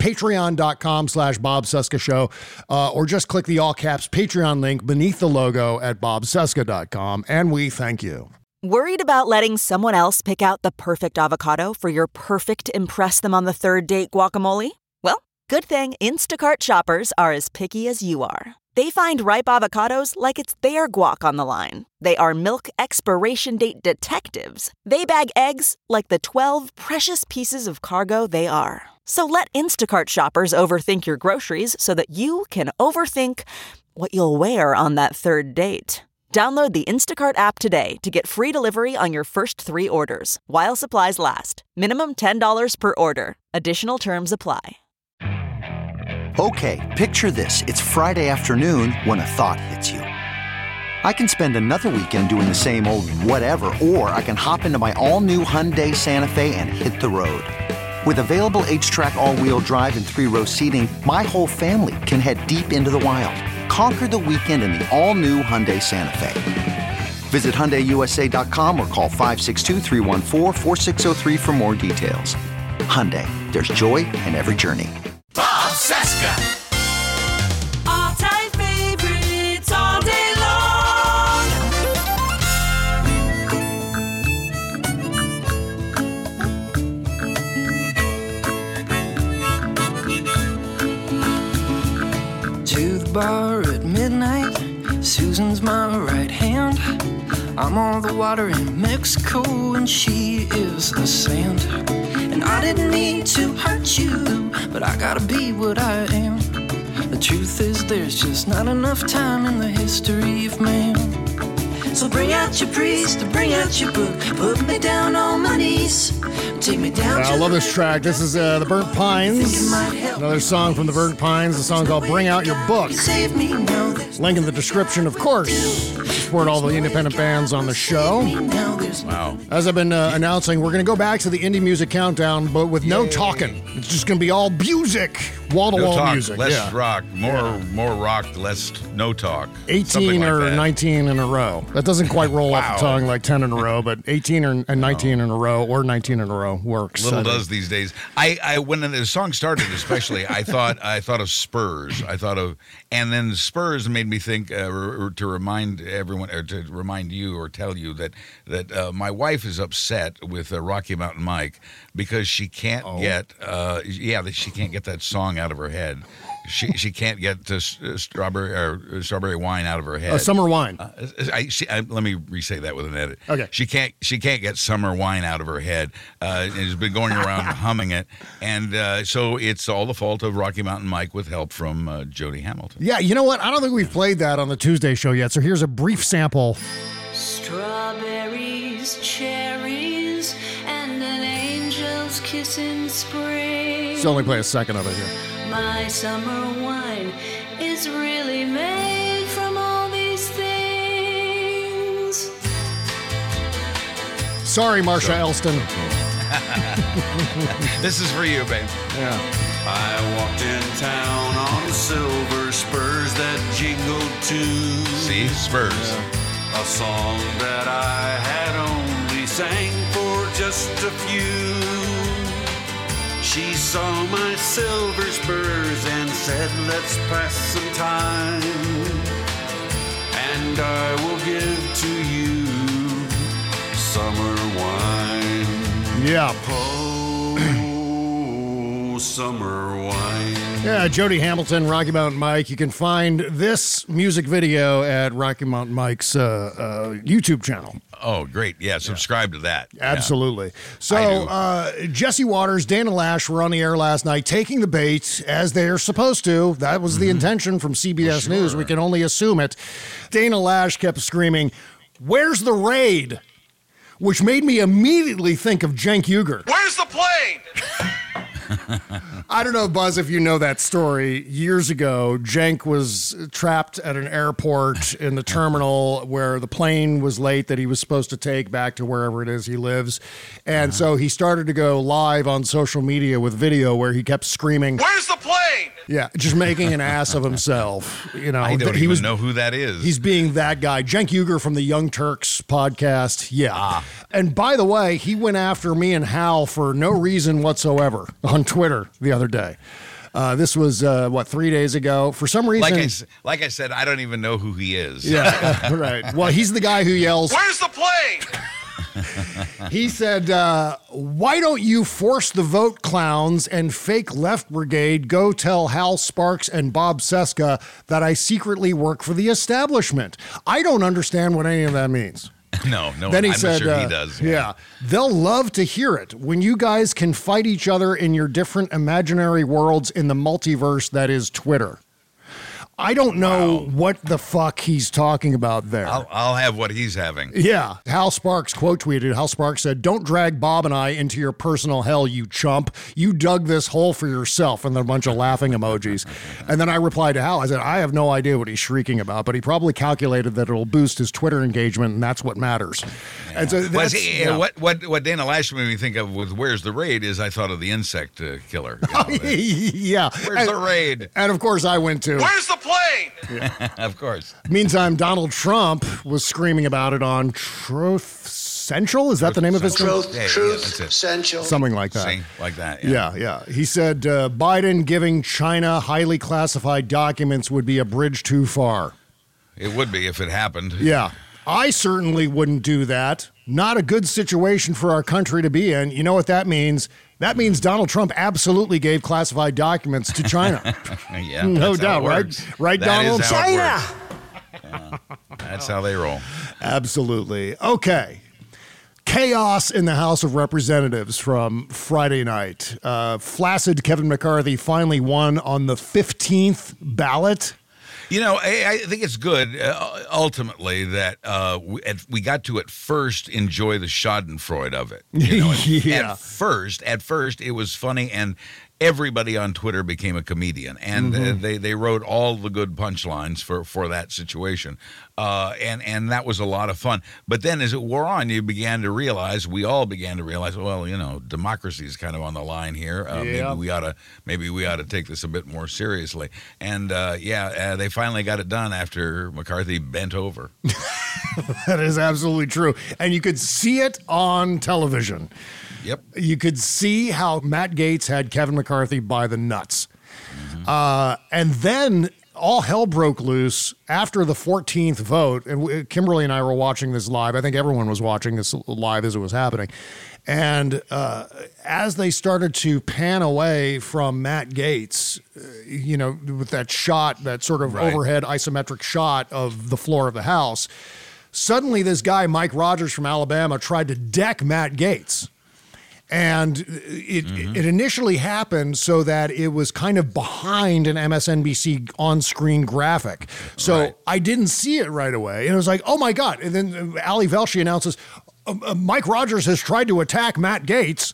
Patreon.com/BobCescaShow, or just click the all caps Patreon link beneath the logo at BobCesca.com. And we thank you. Worried about letting someone else pick out the perfect avocado for your perfect impress them on the third date guacamole? Well, good thing Instacart shoppers are as picky as you are. They find ripe avocados like it's their guac on the line. They are milk expiration date detectives. They bag eggs like the 12 precious pieces of cargo they are. So let Instacart shoppers overthink your groceries so that you can overthink what you'll wear on that third date. Download the Instacart app today to get free delivery on your first 3 orders, while supplies last. Minimum $10 per order. Additional terms apply. Okay, picture this. It's Friday afternoon when a thought hits you. I can spend another weekend doing the same old whatever, or I can hop into my all-new Hyundai Santa Fe and hit the road. With available H-Track all-wheel drive and 3-row seating, my whole family can head deep into the wild. Conquer the weekend in the all-new Hyundai Santa Fe. Visit HyundaiUSA.com or call 562-314-4603 for more details. Hyundai, there's joy in every journey. Bob Cesca. All-time favorites all day long. To the bar at midnight, Susan's my right hand. I'm on the water in Mexico and she is the sand. And I didn't mean to hurt you, but I gotta be what I am. The truth is there's just not enough time in the history of man. So bring out your priest, bring out your book, put me down on my knees, take me down. I love this track. This is the Burnt Pines, another song from the Burnt Pines. The song called Bring Out Your Book. Link in the description, of course. Support all the independent bands on the show. Wow. As I've been announcing, we're going to go back to the indie music countdown, but with no talking. It's just going to be all music, wall-to-wall music. Less rock, more rock, less no talk. 18 like or that. 19 in a row. That doesn't quite roll off the tongue like 10 in a row, but 18 and 19 in a row or 19 in a row works. Little does these days. I when the song started, especially, I thought of Spurs. And then Spurs made me think to remind everyone, or to remind you, or tell you that my wife is upset with Rocky Mountain Mike because she can't get that she can't get that song out of her head. She can't get strawberry wine out of her head. Summer wine. Let me re-say that with an edit. Okay. She can't get summer wine out of her head. And has been going around humming it, and so it's all the fault of Rocky Mountain Mike with help from Jody Hamilton. Yeah, you know what? I don't think we've played that on the Tuesday show yet. So here's a brief sample. Strawberries, cherries, and an angel's kiss in spring. So only play a second of it here. My summer wine is really made from all these things. Sorry, Marsha Elston. This is for you, babe. Yeah. I walked in town on silver spurs that jingled too. See, spurs. A song that I had only sang for just a few. She saw my silver spurs and said, let's pass some time. And I will give to you summer wine. Yeah. Oh, summer wine. Yeah, Jody Hamilton, Rocky Mountain Mike. You can find this music video at Rocky Mountain Mike's YouTube channel. Oh, great. Yeah, subscribe to that. Absolutely. Yeah. So, Jesse Waters, Dana Lash were on the air last night taking the bait as they're supposed to. That was the intention from CBS News. We can only assume it. Dana Lash kept screaming, "Where's the raid?" Which made me immediately think of Cenk Uygur. Where's the plane? I don't know, Buzz, if you know that story. Years ago, Cenk was trapped at an airport in the terminal where the plane was late that he was supposed to take back to wherever it is he lives. And so he started to go live on social media with video where he kept screaming, Where's the plane? Yeah, just making an ass of himself. You know, I don't even know who that is. He's being that guy. Cenk Uygur from the Young Turks podcast. Yeah. And by the way, he went after me and Hal for no reason whatsoever on Twitter the other day. This was, 3 days ago? For some reason... Like I said, I don't even know who he is. Yeah, right. Well, he's the guy who yells... Where's the plane? He said, why don't you force the vote clowns and fake left brigade go tell Hal Sparks and Bob Cesca that I secretly work for the establishment? I don't understand what any of that means. No, then he I'm said, sure he does. Yeah, they'll love to hear it when you guys can fight each other in your different imaginary worlds in the multiverse that is Twitter. I don't know what the fuck he's talking about there. I'll have what he's having. Yeah. Hal Sparks quote tweeted. Hal Sparks said, "Don't drag Bob and I into your personal hell, you chump. You dug this hole for yourself," and then a bunch of laughing emojis. And then I replied to Hal. I said, I have no idea what he's shrieking about, but he probably calculated that it'll boost his Twitter engagement, and that's what matters. Yeah. And so what Dana Lash made me think of with "Where's the raid" is I thought of the insect killer. Yeah. Where's the raid? And of course I went to... Where's the plane? Yeah. Of course. Meantime, Donald Trump was screaming about it on Truth Central. Is that the name of his show? Truth Central. Something like that. Sing like that. Yeah. He said Biden giving China highly classified documents would be a bridge too far. It would be if it happened. Yeah. I certainly wouldn't do that. Not a good situation for our country to be in. You know what that means? That means Donald Trump absolutely gave classified documents to China. Yeah, no doubt, right? Right, Donald? China! That's how they roll. Absolutely. Okay. Chaos in the House of Representatives from Friday night. Flaccid Kevin McCarthy finally won on the 15th ballot. You know, I think it's good, ultimately, that we got to at first enjoy the schadenfreude of it. You know, yeah. At first, it was funny, and everybody on Twitter became a comedian, and they wrote all the good punchlines for that situation, and that was a lot of fun. But then, as it wore on, we all began to realize, well, you know, democracy is kind of on the line here. Maybe we ought to take this a bit more seriously. And they finally got it done after McCarthy bent over. That is absolutely true, and you could see it on television. Yep. You could see how Matt Gaetz had Kevin McCarthy by the nuts. And then all hell broke loose after the 14th vote. And Kimberly and I were watching this live. I think everyone was watching this live as it was happening. And as they started to pan away from Matt Gaetz, with that shot, that sort of overhead isometric shot of the floor of the House, suddenly this guy, Mike Rogers from Alabama, tried to deck Matt Gaetz. And it initially happened so that it was kind of behind an MSNBC on-screen graphic. So I didn't see it right away. And it was like, oh, my God. And then Ali Velshi announces, Mike Rogers has tried to attack Matt Gaetz.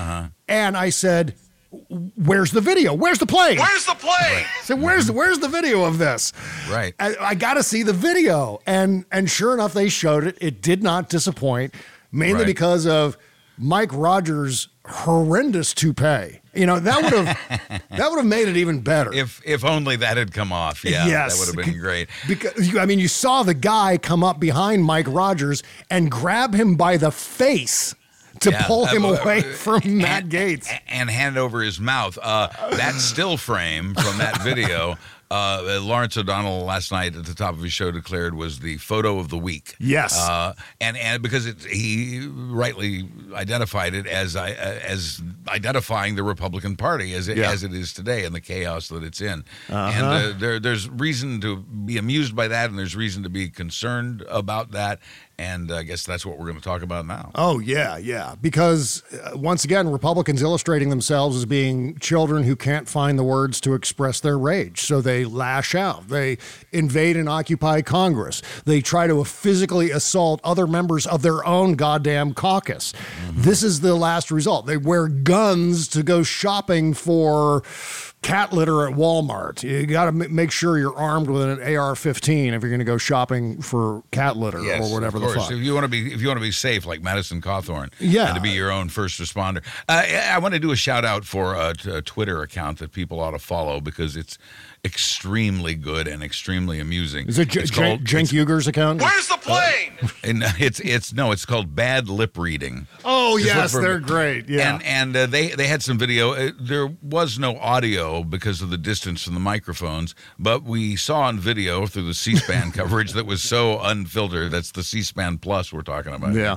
And I said, where's the video? Where's the plane? Where's the plane? So where's the video of this? Right. I got to see the video. And sure enough, they showed it. It did not disappoint, mainly because of Mike Rogers' horrendous toupee. That would have made it even better. If only that had come off. Yeah, yes. That would have been great. Because you saw the guy come up behind Mike Rogers and grab him by the face to pull him away from Matt Gaetz. And hand over his mouth. That still frame from that video, Lawrence O'Donnell last night at the top of his show declared was the photo of the week. Yes. And because he rightly identified it as identifying the Republican Party as it is today and the chaos that it's in. And there's reason to be amused by that, and there's reason to be concerned about that. And I guess that's what we're going to talk about now. Oh, yeah. Because once again, Republicans illustrating themselves as being children who can't find the words to express their rage. So they lash out. They invade and occupy Congress. They try to physically assault other members of their own goddamn caucus. This is the last result. They wear guns to go shopping for cat litter at Walmart. You got to make sure you're armed with an AR-15 if you're going to go shopping for cat litter or whatever the fuck. If you want to be safe, like Madison Cawthorn, and to be your own first responder. I want to do a shout out for a Twitter account that people ought to follow because it's extremely good and extremely amusing. Is it Cenk Uger's account? Where's the plane? And it's called Bad Lip Reading. Oh yes, they're great. Yeah, and they had some video. There was no audio because of the distance from the microphones, but we saw on video through the C-SPAN coverage that was so unfiltered. That's the C-SPAN Plus we're talking about. Yeah.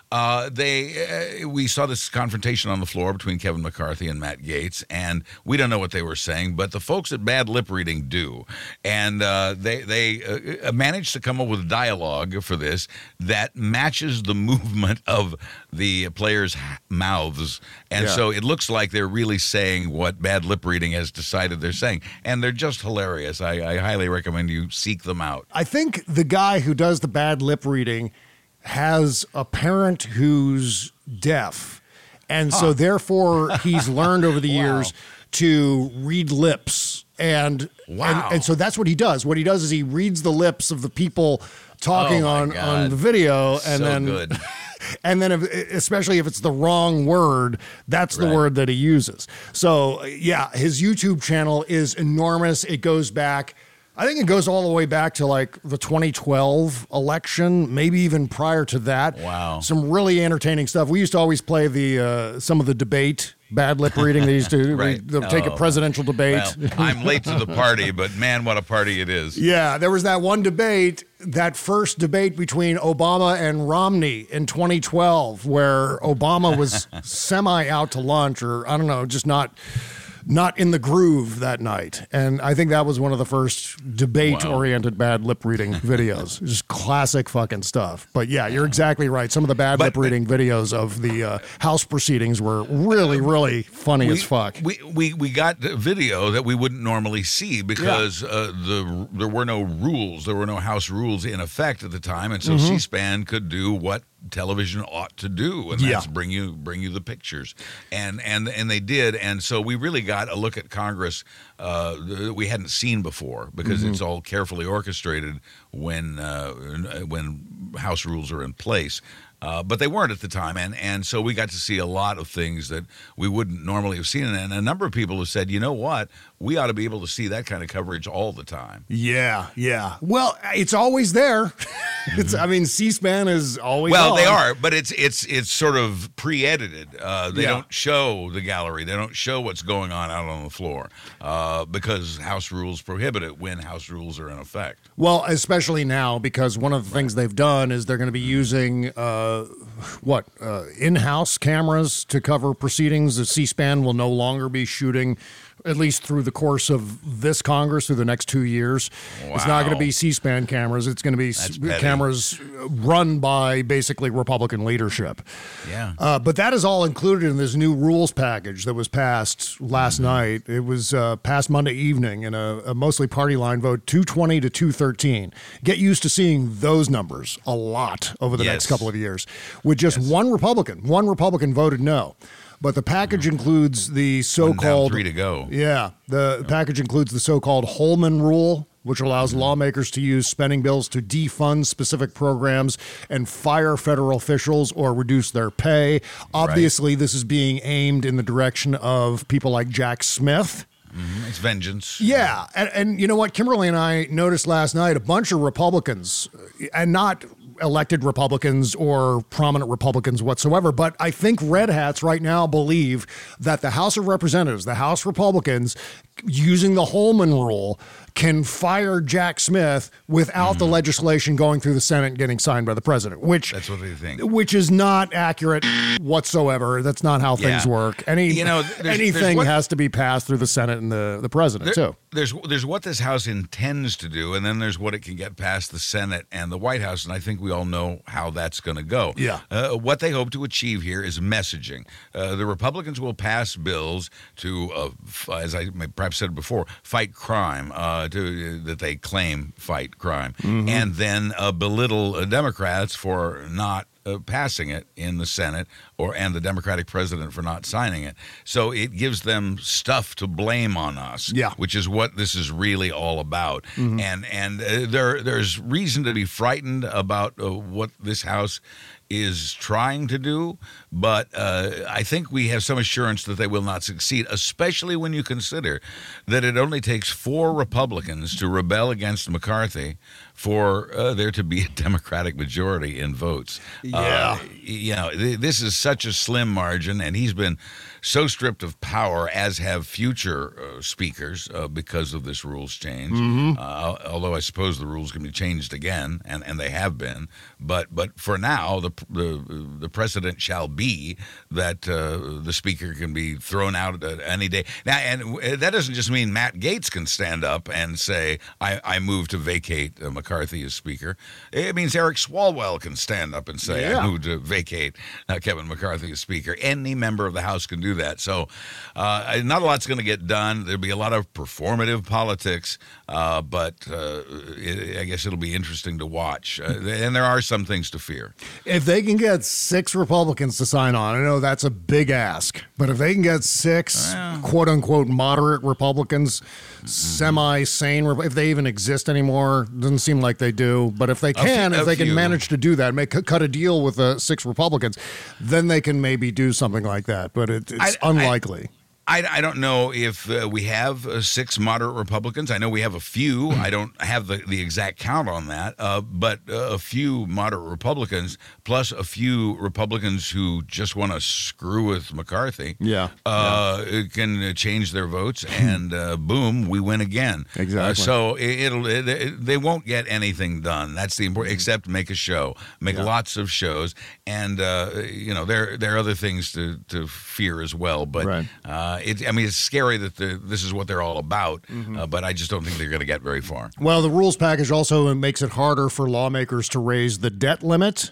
We saw this confrontation on the floor between Kevin McCarthy and Matt Gaetz, and we don't know what they were saying, but the folks at Bad Lip Reading do, and they managed to come up with dialogue for this that matches the movement of the players' mouths, and so it looks like they're really saying what Bad Lip Reading has decided they're saying, and they're just hilarious. I highly recommend you seek them out. I think the guy who does the Bad Lip Reading has a parent who's deaf. And so therefore he's learned over the years to read lips. And so that's what he does. What he does is he reads the lips of the people talking on the video. And good. And then especially if it's the wrong word, that's the word that he uses. So his YouTube channel is enormous. It goes back, I think it goes all the way back to like the 2012 election, maybe even prior to that. Wow. Some really entertaining stuff. We used to always play some of the debate, Bad Lip Reading. They used to take a presidential debate. Well, I'm late to the party, but man, what a party it is. Yeah, there was that one debate, that first debate between Obama and Romney in 2012, where Obama was semi out to lunch, or I don't know, just not in the groove that night. And I think that was one of the first debate-oriented Bad Lip Reading videos. Just classic fucking stuff. But yeah, you're exactly right. Some of the Bad Lip Reading videos of the House proceedings were really, really funny as fuck. We got video that we wouldn't normally see because there were no rules. There were no House rules in effect at the time. And so C-SPAN could do what television ought to do, and that's bring you the pictures, and they did, and so we really got a look at Congress that we hadn't seen before because it's all carefully orchestrated when House rules are in place. But they weren't at the time, and so we got to see a lot of things that we wouldn't normally have seen. And a number of people have said, you know what, we ought to be able to see that kind of coverage all the time. Yeah. Well, it's always there. C-SPAN is always on. They are, but it's sort of pre-edited. They don't show the gallery. They don't show what's going on out on the floor because House rules prohibit it when House rules are in effect. Well, especially now, because one of the things they've done is they're going to be using in-house cameras to cover proceedings. The C-SPAN will no longer be shooting, at least through the course of this Congress, through the next 2 years. Wow. It's not going to be C-SPAN cameras. It's going to be cameras run by basically Republican leadership. Yeah. But that is all included in this new rules package that was passed last night. It was passed Monday evening in a mostly party line vote, 220 to 213. Get used to seeing those numbers a lot over the next couple of years. With just one Republican voted no. But the package includes the so-called 3 to go. Yeah, the package includes the so-called Holman Rule, which allows lawmakers to use spending bills to defund specific programs and fire federal officials or reduce their pay. Obviously, this is being aimed in the direction of people like Jack Smith. It's vengeance. Yeah, and you know what? Kimberly and I noticed last night a bunch of Republicans, and not elected Republicans or prominent Republicans whatsoever, but I think red hats right now believe that the House of Representatives, the House Republicans, using the Holman Rule, can fire Jack Smith without the legislation going through the Senate and getting signed by the president, which that's what they think. Which is not accurate whatsoever. That's not how things work. Anything has to be passed through the Senate and the president too. There's what this House intends to do, and then there's what it can get past the Senate and the White House, and I think we all know how that's going to go. Yeah. What they hope to achieve here is messaging. The Republicans will pass bills to, as I perhaps said before, fight crime, that they claim fight crime, and then belittle Democrats for not passing it in the Senate and the Democratic president for not signing it. So it gives them stuff to blame on us, which is what this is really all about. And there's reason to be frightened about what this House is trying to do, but I think we have some assurance that they will not succeed, especially when you consider that it only takes 4 Republicans to rebel against McCarthy for there to be a Democratic majority in votes. This is such a slim margin, and he's been so stripped of power, as have future speakers, because of this rules change. Although I suppose the rules can be changed again, and they have been. But for now, the precedent shall be that the speaker can be thrown out any day. Now, and that doesn't just mean Matt Gaetz can stand up and say, I move to vacate McCarthy as speaker. It means Eric Swalwell can stand up and say, I move to vacate Kevin McCarthy as speaker. Any member of the House can do that. So not a lot's going to get done. There'll be a lot of performative politics, but I guess it'll be interesting to watch. And there are some things to fear. If they can get 6 Republicans to sign on, I know that's a big ask, but if they can get 6 quote-unquote moderate Republicans, semi-sane, if they even exist anymore, doesn't seem like they do, but if they can, if they can manage to do that, cut a deal with 6 Republicans, then they can maybe do something like that, but it's unlikely. I don't know if we have 6 moderate Republicans. I know we have a few. I don't have the exact count on that, but a few moderate Republicans, plus a few Republicans who just want to screw with McCarthy, can change their votes, and boom, we win again. Exactly. So they won't get anything done. That's the important, except make a show, make lots of shows, and there are other things to fear as well. But it's scary that this is what they're all about, but I just don't think they're going to get very far. Well, the rules package also makes it harder for lawmakers to raise the debt limit.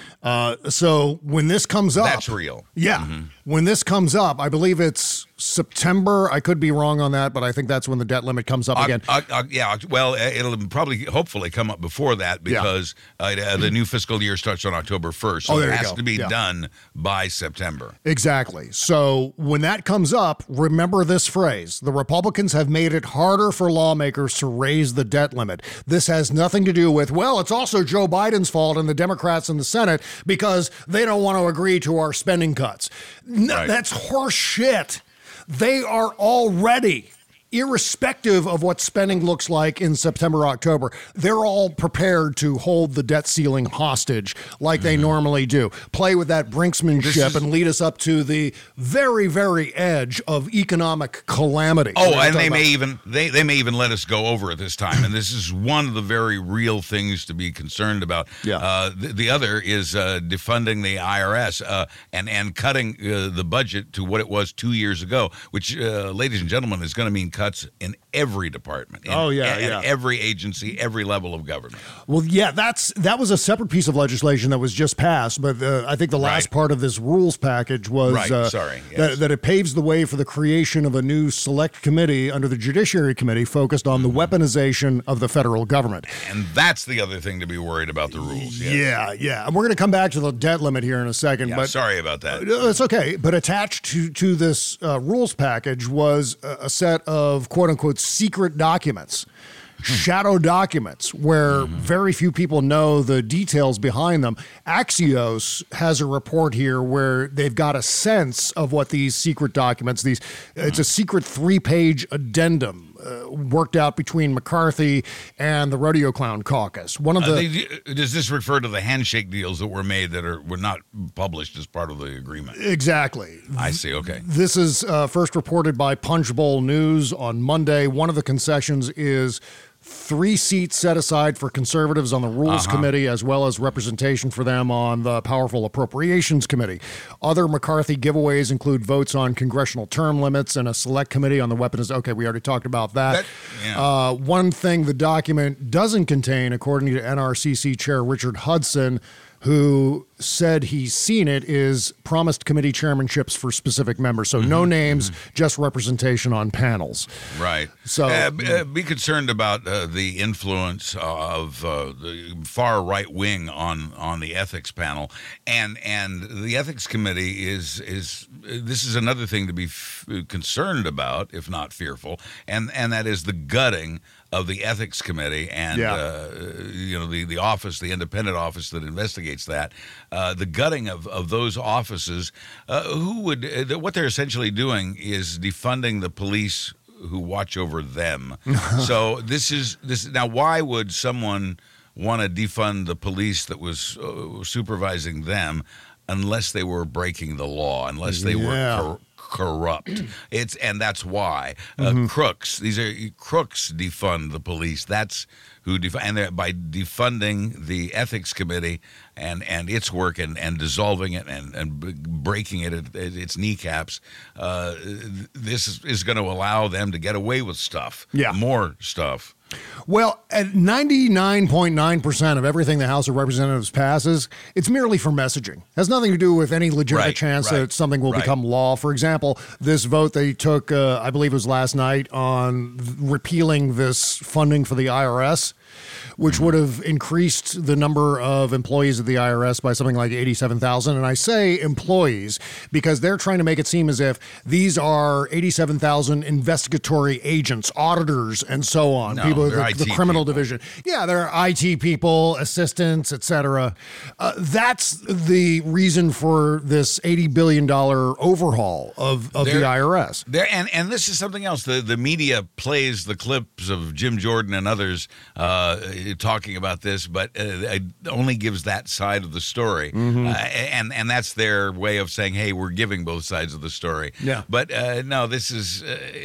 So when this comes up... That's real. Yeah. When this comes up, I believe it's September. I could be wrong on that, but I think that's when the debt limit comes up again. Well, it'll hopefully come up before that, because the new fiscal year starts on October 1st. So it has to be done by September. Exactly. So when that comes up, remember this phrase. The Republicans have made it harder for lawmakers to raise the debt limit. This has nothing to do with, it's also Joe Biden's fault and the Democrats in the Senate because they don't want to agree to our spending cuts. No, that's horse shit. They are already irrespective of what spending looks like in September, October, they're all prepared to hold the debt ceiling hostage like they normally do. Play with that brinksmanship and lead us up to the very, very edge of economic calamity. Oh, and they may even let us go over it this time. And this is one of the very real things to be concerned about. Yeah. The other is defunding the IRS and cutting the budget to what it was 2 years ago, which, ladies and gentlemen, is going to mean cuts in every department. In every agency, every level of government. Well, yeah, that was a separate piece of legislation that was just passed, but I think the last part of this rules package was that it paves the way for the creation of a new select committee under the Judiciary Committee focused on the weaponization of the federal government. And that's the other thing to be worried about the rules. Yes. Yeah. And we're going to come back to the debt limit here in a second. Yeah, but sorry about that. It's okay. But attached to this rules package was a set of quote-unquote secret documents. Shadow documents where very few people know the details behind them. Axios has a report here where they've got a sense of what these secret documents, it's a secret 3-page addendum worked out between McCarthy and the Rodeo Clown Caucus. One of does this refer to the handshake deals that were made that were not published as part of the agreement? Exactly. I see. Okay. This is first reported by Punchbowl News on Monday. One of the concessions is 3 seats set aside for conservatives on the Rules Committee, as well as representation for them on the powerful Appropriations Committee. Other McCarthy giveaways include votes on congressional term limits and a select committee on the weapons. Okay, we already talked about that. One thing the document doesn't contain, according to NRCC Chair Richard Hudson, who said he's seen it, is promised committee chairmanships for specific members. So no names, just representation on panels. Right. So be concerned about the influence of the far right wing on the ethics panel, and the ethics committee is this is another thing to be concerned about, if not fearful, and that is the gutting of the ethics committee and the office, the independent office that investigates that, the gutting of those offices, what they're essentially doing is defunding the police who watch over them. So this now. Why would someone want to defund the police that was supervising them unless they were breaking the law, unless they were corrupt? And that's why crooks. These are crooks defund the police. That's who and by defunding the ethics committee and its work and dissolving it and breaking it at its kneecaps, this is going to allow them to get away with stuff. More stuff. Well, at 99.9% of everything the House of Representatives passes, it's merely for messaging. It has nothing to do with any legitimate chance that something will become law. For example, this vote they took, I believe it was last night, on repealing this funding for the IRS, which would have increased the number of employees of the IRS by something like 87,000. And I say employees because they're trying to make it seem as if these are 87,000 investigatory agents, auditors, and so on. People, the criminal division. Yeah, they're IT people, assistants, etc. That's the reason for this $80 billion overhaul of the IRS. And this is something else. The media plays the clips of Jim Jordan and others talking about this, but it only gives that side of the story. And that's their way of saying, hey, we're giving both sides of the story. Yeah. But no, this is,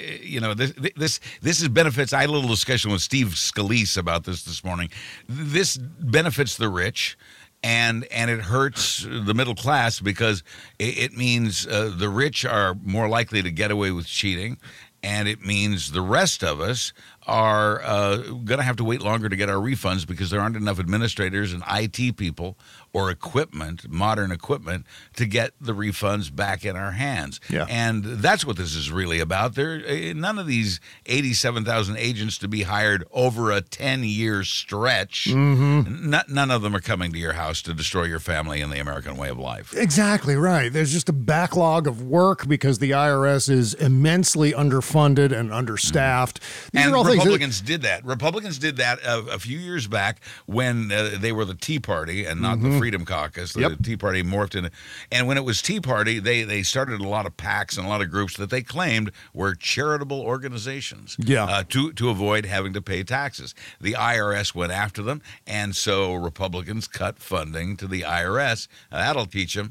this is benefits. I had a little discussion with Steve Scalise about this morning. This benefits the rich. And it hurts the middle class because it means the rich are more likely to get away with cheating, and it means the rest of us are going to have to wait longer to get our refunds because there aren't enough administrators and IT people or equipment, modern equipment, to get the refunds back in our hands. Yeah. And that's what this is really about. There, none of these 87,000 agents to be hired over a 10-year stretch. None of them are coming to your house to destroy your family and the American way of life. Exactly right. There's just a backlog of work because the IRS is immensely underfunded and understaffed. And Republicans did that. Republicans did that a few years back when they were the Tea Party and not the Freedom Caucus. The Tea Party morphed into, and when it was Tea Party, they started a lot of PACs and a lot of groups that they claimed were charitable organizations. To avoid having to pay taxes. The IRS went after them, and so Republicans cut funding to the IRS. That'll teach them.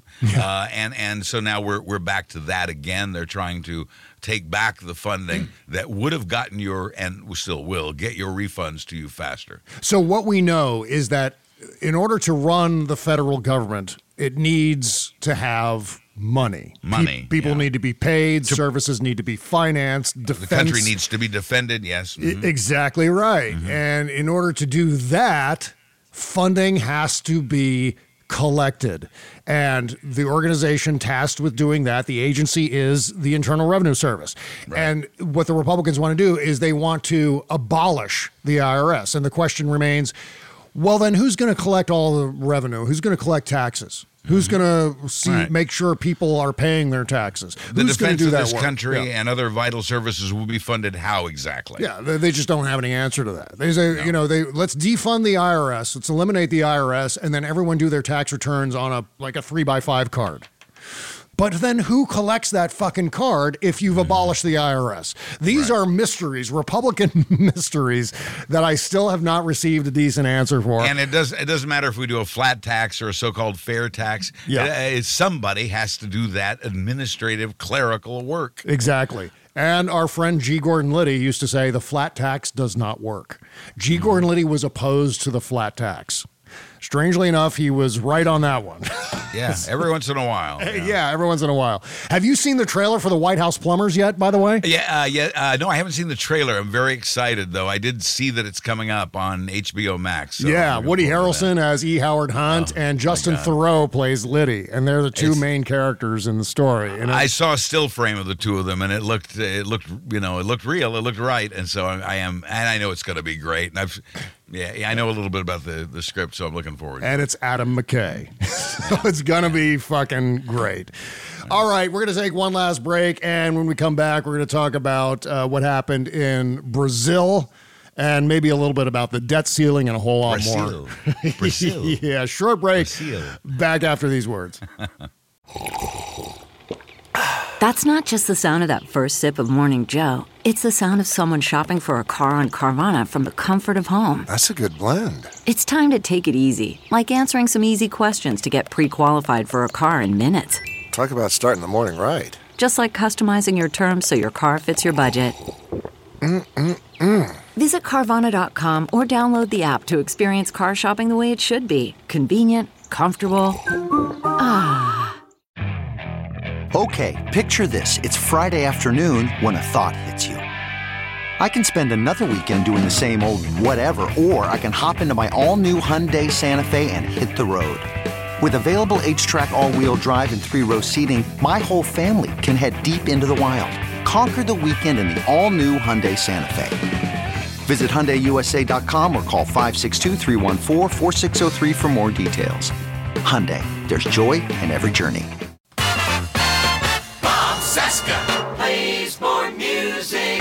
And so now we're back to that again. They're trying to take back the funding that would have gotten and still will get your refunds to you faster. So what we know is that in order to run the federal government, it needs to have money. People need to be paid. Services need to be financed. Defense. The country needs to be defended, yes. Exactly right. And in order to do that, funding has to be collected. And the organization tasked with doing that, the agency, is the Internal Revenue Service. Right. And what the Republicans want to do is they want to abolish the IRS. And the question remains, well, then who's going to collect all the revenue? Who's going to collect taxes? Who's going to make sure people are paying their taxes? The Who's going to do defense of that this work? country and other vital services will be funded how exactly? Yeah, they just don't have any answer to that. They say, let's defund the IRS, let's eliminate the IRS, and then everyone do their tax returns on a 3x5 card. But then who collects that fucking card if you've abolished the IRS? These are mysteries, Republican mysteries, that I still have not received a decent answer for. And it doesn't matter if we do a flat tax or a so-called fair tax. Somebody has to do that administrative, clerical work. Exactly. And our friend G. Gordon Liddy used to say the flat tax does not work. G. Gordon Liddy was opposed to the flat tax. Strangely enough, he was right on that one. Yeah, every once in a while. Yeah, every once in a while. Have you seen the trailer for the White House Plumbers yet, by the way? No, I haven't seen the trailer. I'm very excited, though. I did see that it's coming up on HBO Max. So Woody Harrelson as E. Howard Hunt, and Justin Theroux plays Liddy, and they're the two main characters in the story. And I saw a still frame of the two of them, and it looked real, it looked right, and so I know it's going to be great. And I know a little bit about the script, so I'm looking forward to it. And it's Adam McKay. So it's going to be fucking great. All right, we're going to take one last break, and when we come back, we're going to talk about what happened in Brazil and maybe a little bit about the debt ceiling and a whole lot more. Brazil. Yeah, short break. Brazil. Back after these words. That's not just the sound of that first sip of Morning Joe. It's the sound of someone shopping for a car on Carvana from the comfort of home. That's a good blend. It's time to take it easy, like answering some easy questions to get pre-qualified for a car in minutes. Talk about starting the morning right. Just like customizing your terms so your car fits your budget. Visit Carvana.com or download the app to experience car shopping the way it should be. Convenient, comfortable. Okay, picture this. It's Friday afternoon when a thought hits you. I can spend another weekend doing the same old whatever, or I can hop into my all-new Hyundai Santa Fe and hit the road. With available H-Track all-wheel drive and 3-row seating, my whole family can head deep into the wild. Conquer the weekend in the all-new Hyundai Santa Fe. Visit HyundaiUSA.com or call 562-314-4603 for more details. Hyundai, there's joy in every journey. Bob Cesca plays more music.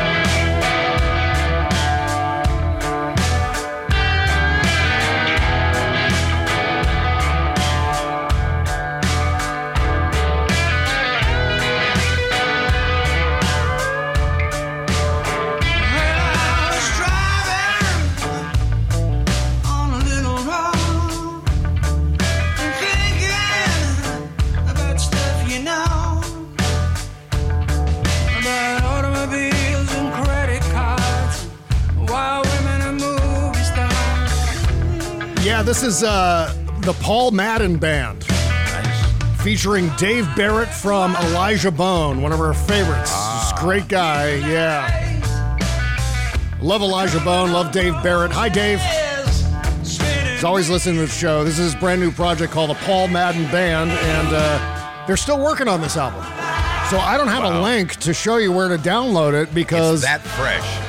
Yeah, this is the Paul Madden Band. Nice. Featuring Dave Barrett from Elijah Bone, one of our favorites. He's a great guy, yeah. Love Elijah Bone, love Dave Barrett. Hi, Dave. He's always listening to the show. This is his brand new project called the Paul Madden Band, and they're still working on this album. So I don't have a link to show you where to download it because... It's that fresh.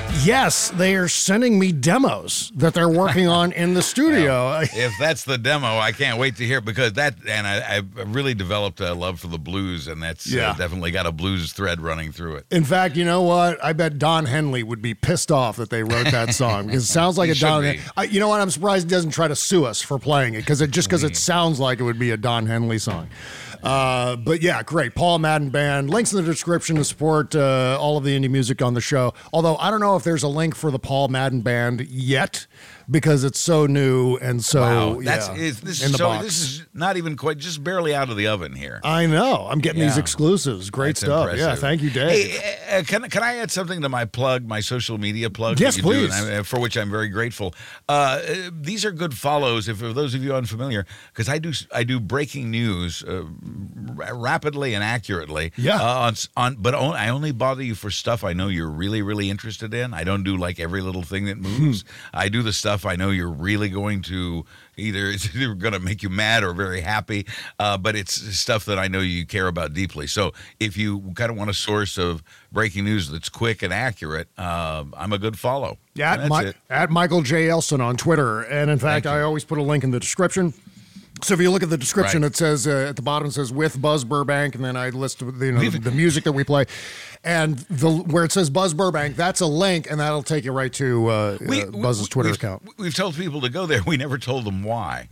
Yes, they are sending me demos that they're working on in the studio. Well, if that's the demo, I can't wait to hear it, because I really developed a love for the blues, and that's definitely got a blues thread running through it. In fact, you know what? I bet Don Henley would be pissed off that they wrote that song, because it sounds like a Don. You know what? I'm surprised he doesn't try to sue us for playing it, because it sounds like it would be a Don Henley song. But yeah, great. Paul Madden Band. Links in the description to support all of the indie music on the show. Although I don't know if there's a link for the Paul Madden Band yet, because it's so new and so this is not even quite, just barely out of the oven here. I know. I'm getting these exclusives. Great stuff. Impressive. Yeah, thank you, Dave. Hey, can I add something to my plug, my social media plug? Yes, please. For which I'm very grateful. These are good follows, if for those of you unfamiliar, because I do breaking news rapidly and accurately. Yeah. But I only bother you for stuff I know you're really, really interested in. I don't do like every little thing that moves. I do the stuff I know you're really going to it's either going to make you mad or very happy, but it's stuff that I know you care about deeply. So if you kind of want a source of breaking news that's quick and accurate, I'm a good follow. Yeah, at Michael J. Elson on Twitter. And in fact, I always put a link in the description. So if you look at the description, it says at the bottom, it says with Buzz Burbank, and then I list the music that we play. And where it says Buzz Burbank, that's a link, and that'll take you right to Buzz's Twitter account. We've told people to go there. We never told them why.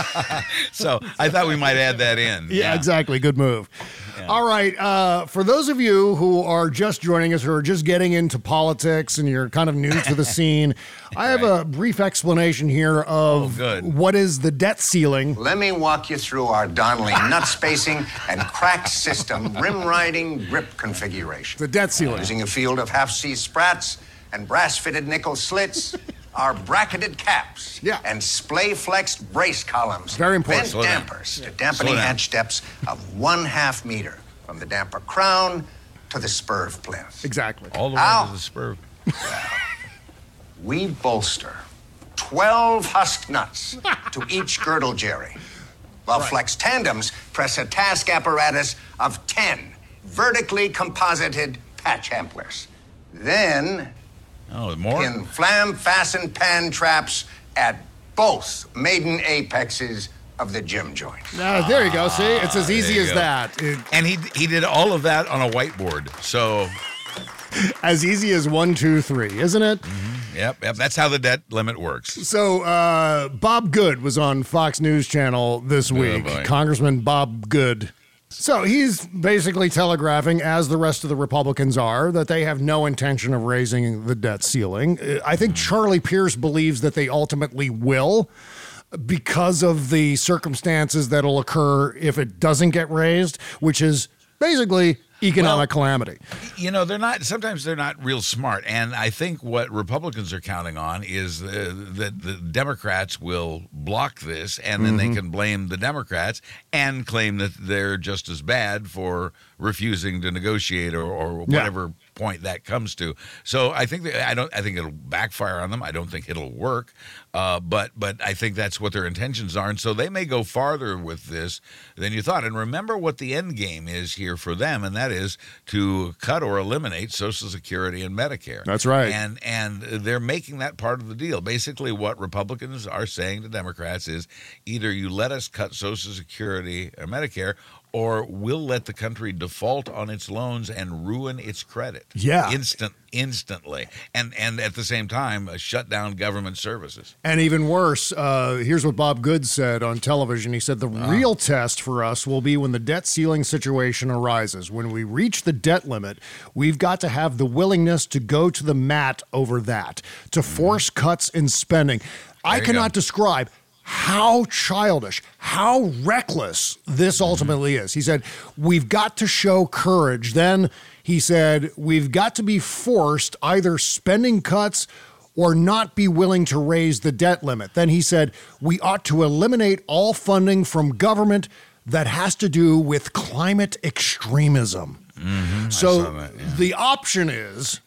So I thought we might add that in. Yeah, exactly. Good move. Yeah. All right. For those of you who are just joining us, who are just getting into politics and you're kind of new to the scene, I have a brief explanation here of what is the debt ceiling. Let me walk you through our Donnelly nut spacing and crack system rim riding grip configuration. The debt ceiling. Using a field of half-C sprats and brass-fitted nickel slits, our bracketed caps and splay-flexed brace columns. Very important. Vent dampers to dampening edge depths of 1/2 meter from the damper crown to the spurve plinth. Exactly. All the way to the spurve. We bolster 12 husk nuts to each girdle jerry, while Flex Tandems press a task apparatus of 10 vertically composited patch amplers. Then, pin flam-fastened pan traps at both maiden apexes of the gym joint. There you go. See, it's as easy as that. And he did all of that on a whiteboard. So as easy as 1, 2, 3, isn't it? Mm-hmm. Yep. That's how the debt limit works. So Bob Good was on Fox News Channel this week. Congressman Bob Good. So he's basically telegraphing, as the rest of the Republicans are, that they have no intention of raising the debt ceiling. I think Charlie Pierce believes that they ultimately will, because of the circumstances that'll occur if it doesn't get raised, which is basically economic calamity. You know, sometimes they're not real smart. And I think what Republicans are counting on is that the Democrats will block this, and then they can blame the Democrats and claim that they're just as bad for refusing to negotiate or whatever point that comes to. So I think I think it'll backfire on them. I don't think it'll work. But I think that's what their intentions are. And so they may go farther with this than you thought. And remember what the end game is here for them, and that is to cut or eliminate Social Security and Medicare. That's right. And they're making that part of the deal. Basically, what Republicans are saying to Democrats is either you let us cut Social Security or Medicare, or we'll let the country default on its loans and ruin its credit. Yeah. Instantly. And at the same time, shut down government services. And even worse, here's what Bob Good said on television. He said, the real test for us will be when the debt ceiling situation arises. When we reach the debt limit, we've got to have the willingness to go to the mat over that, to force cuts in spending. I cannot describe how childish, how reckless this ultimately is. He said, we've got to show courage. Then he said, we've got to be forced either spending cuts or not be willing to raise the debt limit. Then he said, we ought to eliminate all funding from government that has to do with climate extremism. Mm-hmm. So the option is,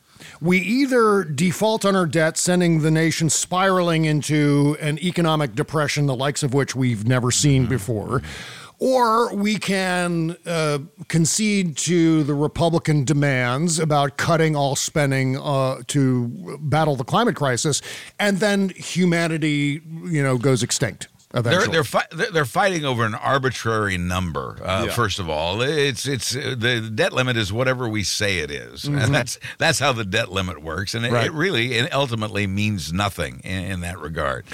we either default on our debt, sending the nation spiraling into an economic depression, the likes of which we've never seen before, or we can concede to the Republican demands about cutting all spending to battle the climate crisis, and then humanity, goes extinct. They're fighting over an arbitrary number. First of all, it's the debt limit is whatever we say it is, and that's how the debt limit works, and it really and ultimately means nothing in that regard.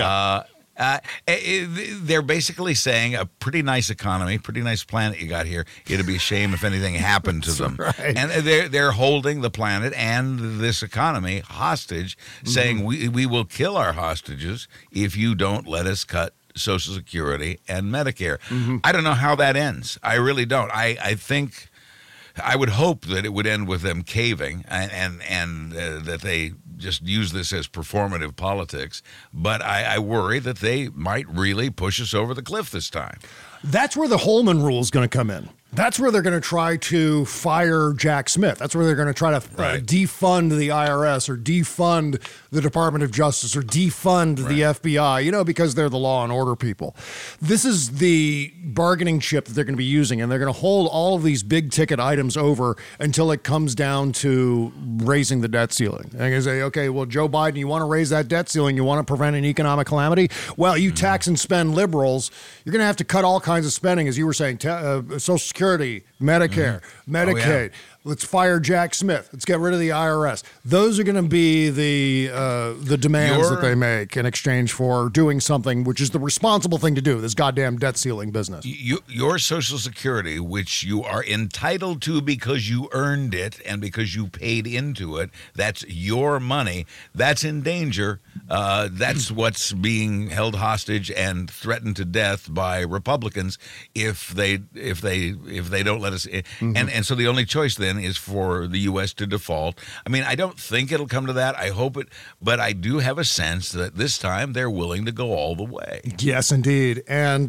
They're basically saying a pretty nice economy, pretty nice planet you got here. It'd be a shame if anything happened to them. And they're holding the planet and this economy hostage, saying we will kill our hostages if you don't let us cut Social Security and Medicare. I don't know how that ends. I really don't. I think I would hope that it would end with them caving and that they just use this as performative politics. But I worry that they might really push us over the cliff this time. That's where the Holman rule is going to come in. That's where they're going to try to fire Jack Smith. That's where they're going to try to defund the IRS or defund the Department of Justice or defund the FBI, because they're the law and order people. This is the bargaining chip that they're going to be using, and they're going to hold all of these big ticket items over until it comes down to raising the debt ceiling. They're going to say, okay, well, Joe Biden, you want to raise that debt ceiling? You want to prevent an economic calamity? Well, you tax and spend liberals. You're going to have to cut all kinds of spending, as you were saying, Social Security, Medicare, Medicaid. Let's fire Jack Smith. Let's get rid of the IRS. Those are going to be the demands that they make in exchange for doing something which is the responsible thing to do, this goddamn debt ceiling business. Your Social Security, which you are entitled to because you earned it and because you paid into it, that's your money. That's in danger. That's what's being held hostage and threatened to death by Republicans if they don't let us in. And so the only choice then is for the U.S. to default. I mean, I don't think it'll come to that. I hope it, but I do have a sense that this time they're willing to go all the way. Yes, indeed. And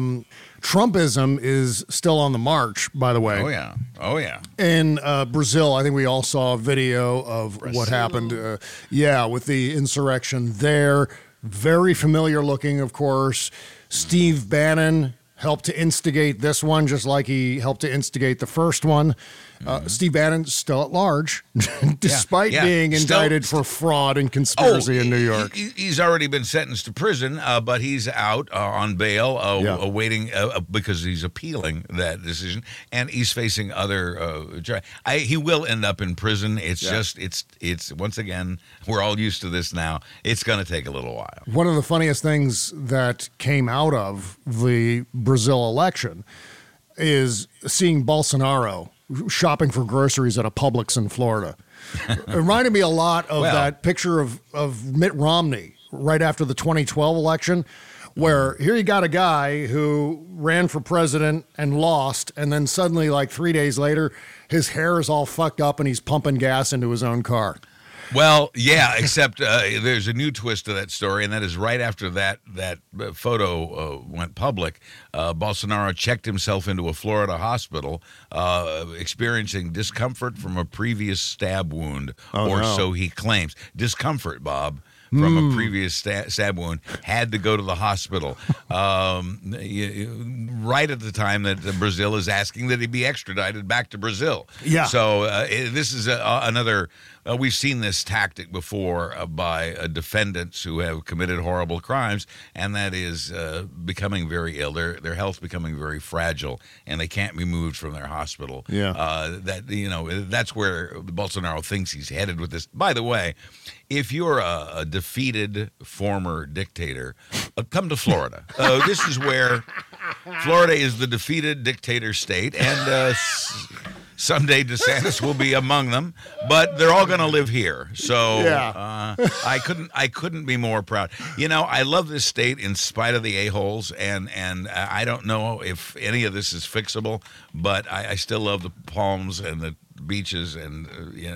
Trumpism is still on the march, by the way. Oh, yeah. In Brazil, I think we all saw a video of what happened. With the insurrection there. Very familiar looking, of course. Steve Bannon helped to instigate this one, just like he helped to instigate the first one. Steve Bannon still at large, despite being indicted for fraud and conspiracy in New York. He's already been sentenced to prison, but he's out on bail, awaiting because he's appealing that decision, and he's facing other. He will end up in prison. It's just it's once again, we're all used to this now. It's going to take a little while. One of the funniest things that came out of the Brazil election is seeing Bolsonaro shopping for groceries at a Publix in Florida. It reminded me a lot of that picture of Mitt Romney right after the 2012 election, where here you got a guy who ran for president and lost, and then suddenly, like 3 days later, his hair is all fucked up and he's pumping gas into his own car. Well, yeah, except there's a new twist to that story, and that is right after that photo went public, Bolsonaro checked himself into a Florida hospital, experiencing discomfort from a previous stab wound, so he claims. Discomfort, Bob, from a previous stab wound, had to go to the hospital right at the time that Brazil is asking that he be extradited back to Brazil. Yeah. So this is another... we've seen this tactic before by defendants who have committed horrible crimes, and that is becoming very ill. Their health becoming very fragile, and they can't be moved from their hospital. Yeah. That's where Bolsonaro thinks he's headed with this. By the way, if you're a defeated former dictator, come to Florida. This is where Florida is the defeated dictator state, and someday DeSantis will be among them, but they're all going to live here. So I couldn't be more proud. I love this state in spite of the a-holes, and I don't know if any of this is fixable, but I still love the palms and the beaches, and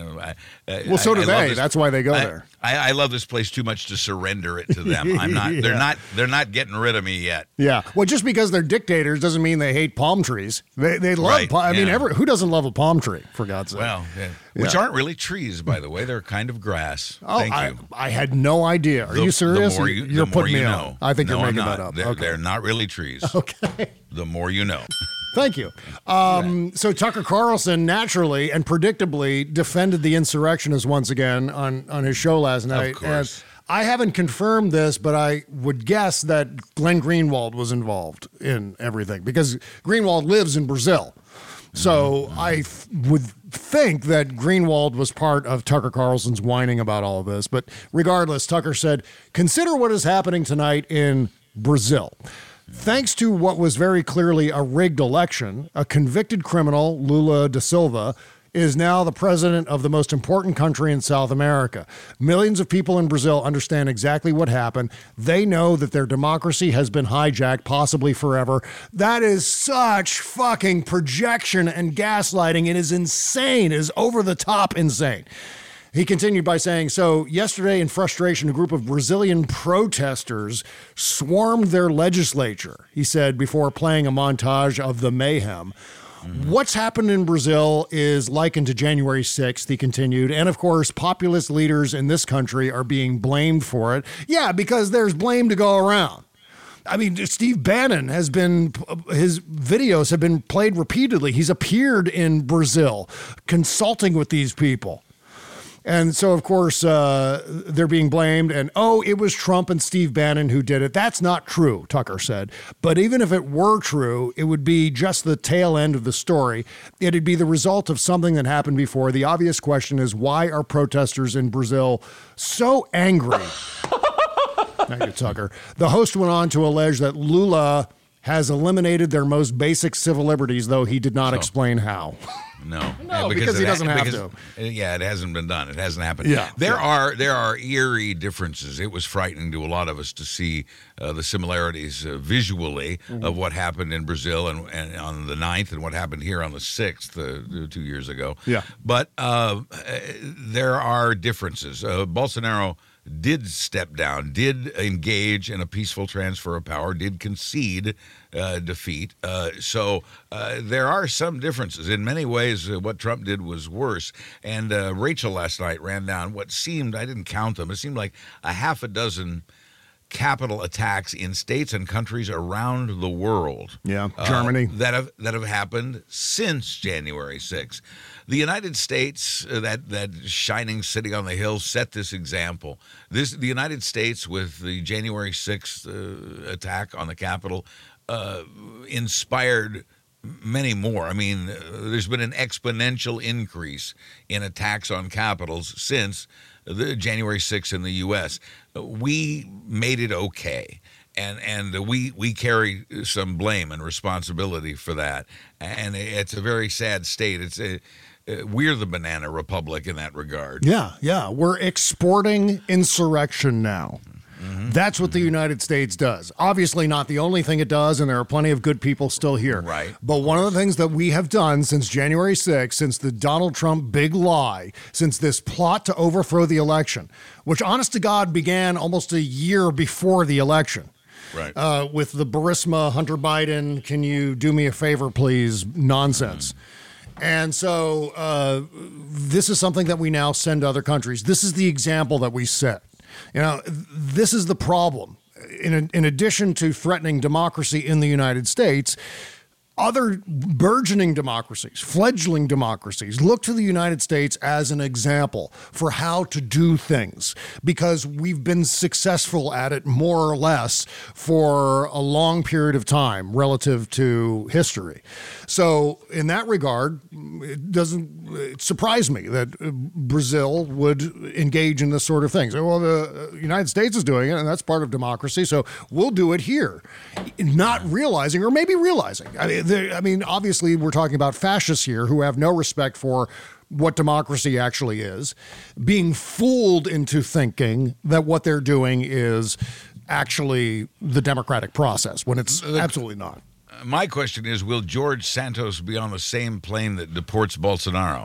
so do they. That's why they go there. I love this place too much to surrender it to them. I'm not. Yeah. They're not getting rid of me yet. Yeah. Well, just because they're dictators doesn't mean they hate palm trees. They love. Right, I mean, yeah. who doesn't love a palm tree? For God's sake. Well, which aren't really trees, by the way. They're kind of grass. Thank you. I had no idea. Are you serious? You're putting me know. on. I think no, you're making I'm not. that up. They're not really trees. Okay. The more you know. Thank you. So Tucker Carlson naturally and predictably defended the insurrectionists once again on his show last night. Of course. And I haven't confirmed this, but I would guess that Glenn Greenwald was involved in everything because Greenwald lives in Brazil. So I would think that Greenwald was part of Tucker Carlson's whining about all of this. But regardless, Tucker said, consider what is happening tonight in Brazil. Thanks to what was very clearly a rigged election, a convicted criminal, Lula da Silva, is now the president of the most important country in South America. Millions of people in Brazil understand exactly what happened. They know that their democracy has been hijacked, possibly forever. That is such fucking projection and gaslighting. It is insane. It is over the top insane. He continued by saying, so yesterday in frustration, a group of Brazilian protesters swarmed their legislature, he said, before playing a montage of the mayhem. What's happened in Brazil is likened to January 6th, he continued. And of course, populist leaders in this country are being blamed for it. Yeah, because there's blame to go around. I mean, Steve Bannon his videos have been played repeatedly. He's appeared in Brazil consulting with these people. And so, of course, they're being blamed. And, it was Trump and Steve Bannon who did it. That's not true, Tucker said. But even if it were true, it would be just the tail end of the story. It'd be the result of something that happened before. The obvious question is, why are protesters in Brazil so angry? Thank you, Tucker. The host went on to allege that Lula has eliminated their most basic civil liberties, though he did not explain how. No, because he doesn't have to. Yeah, it hasn't been done. It hasn't happened. Yeah, there are eerie differences. It was frightening to a lot of us to see the similarities visually of what happened in Brazil and on the 9th and what happened here on the 6th 2 years ago. Yeah, but there are differences. Bolsonaro did step down, did engage in a peaceful transfer of power, did concede defeat. So there are some differences. In many ways, what Trump did was worse. And Rachel last night ran down what seemed, I didn't count them, it seemed like a half a dozen capital attacks in states and countries around the world. Yeah, Germany. That have happened since January 6th. The United States, that shining city on the hill, set this example. The United States, with the January 6th attack on the Capitol, inspired many more. I mean, there's been an exponential increase in attacks on capitals since the January 6th in the U.S. We made it okay. And we carry some blame and responsibility for that. And it's a very sad state. We're the banana republic in that regard. Yeah. We're exporting insurrection now. Mm-hmm. That's what the United States does. Obviously not the only thing it does, and there are plenty of good people still here. Right. But one of the things that we have done since January 6th, since the Donald Trump big lie, since this plot to overthrow the election, which honest to God began almost a year before the election. Right. With the Burisma, Hunter Biden, can you do me a favor, please, nonsense. And so this is something that we now send to other countries. This is the example that we set. This is the problem. In addition to threatening democracy in the United States, other burgeoning democracies, fledgling democracies, look to the United States as an example for how to do things because we've been successful at it more or less for a long period of time relative to history. So in that regard, it surprised me that Brazil would engage in this sort of thing. So, well, the United States is doing it, and that's part of democracy, so we'll do it here. Not realizing, or maybe realizing, I mean, obviously, we're talking about fascists here who have no respect for what democracy actually is, being fooled into thinking that what they're doing is actually the democratic process when it's absolutely not. My question is, will George Santos be on the same plane that deports Bolsonaro?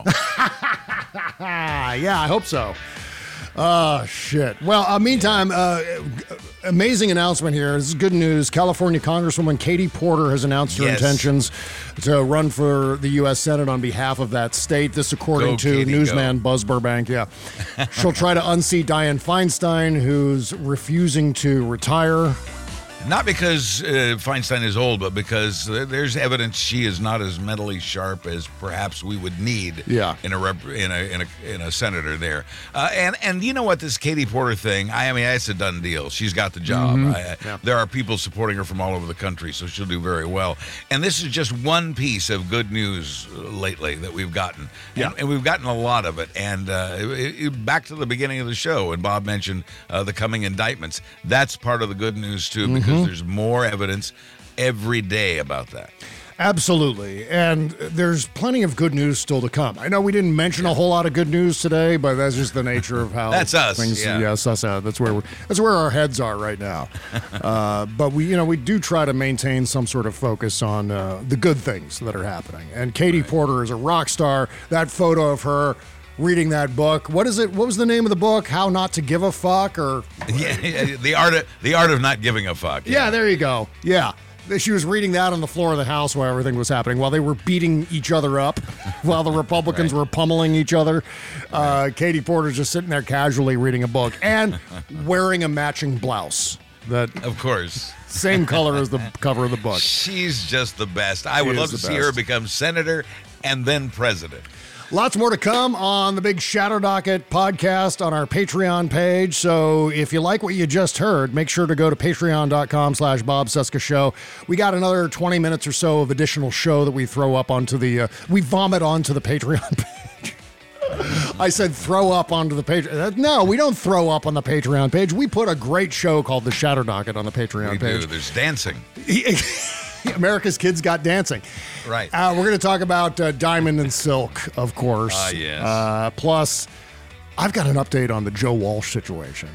Yeah, I hope so. Oh, shit. Well, meantime, amazing announcement here. This is good news. California Congresswoman Katie Porter has announced her intentions to run for the U.S. Senate on behalf of that state. This according to Katie, newsman Buzz Burbank. Yeah. She'll try to unseat Dianne Feinstein, who's refusing to retire. Not because Feinstein is old, but because there's evidence she is not as mentally sharp as perhaps we would need in a senator there. And you know what, this Katie Porter thing, I mean, it's a done deal. She's got the job. There are people supporting her from all over the country, so she'll do very well. And this is just one piece of good news lately that we've gotten. And we've gotten a lot of it. And back to the beginning of the show, and Bob mentioned the coming indictments. That's part of the good news, too, because there's more evidence every day about that. Absolutely. And there's plenty of good news still to come. I know we didn't mention a whole lot of good news today, but that's just the nature of how that's us. Things, Yes, us. That's where our heads are right now. But we do try to maintain some sort of focus on the good things that are happening. And Katie Porter is a rock star. That photo of her reading that book. What is it? What was the name of the book? How Not to Give a Fuck? Or the art of not giving a fuck. Yeah, there you go. Yeah. She was reading that on the floor of the House while everything was happening, while they were beating each other up, while the Republicans were pummeling each other. Katie Porter's just sitting there casually reading a book and wearing a matching blouse. That, of course, same color as the cover of the book. She's just the best. I would love to see her become senator and then president. Lots more to come on the Big Shadow Docket podcast on our Patreon page. So if you like what you just heard, make sure to go to patreon.com/Bob Cesca Show. We got another 20 minutes or so of additional show that we throw up onto we vomit onto the Patreon page. I said throw up onto the page. No, we don't throw up on the Patreon page. We put a great show called the Shadow Docket on the Patreon page. Do. There's dancing. America's Kids Got Dancing. Right. We're going to talk about Diamond and Silk, of course. Yes. Plus, I've got an update on the Joe Walsh situation.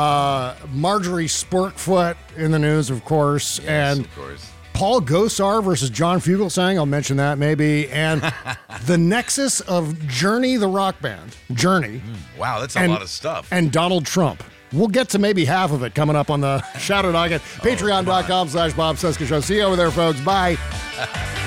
Marjorie Sporkfoot in the news, of course. Yes, and of course. Paul Gosar versus John Fugelsang. I'll mention that maybe. And the nexus of Journey, the rock band. Journey. Wow, that's a lot of stuff. And Donald Trump. We'll get to maybe half of it coming up on the Shadow Docket. Patreon.com/Bob Cesca Show. See you over there, folks. Bye.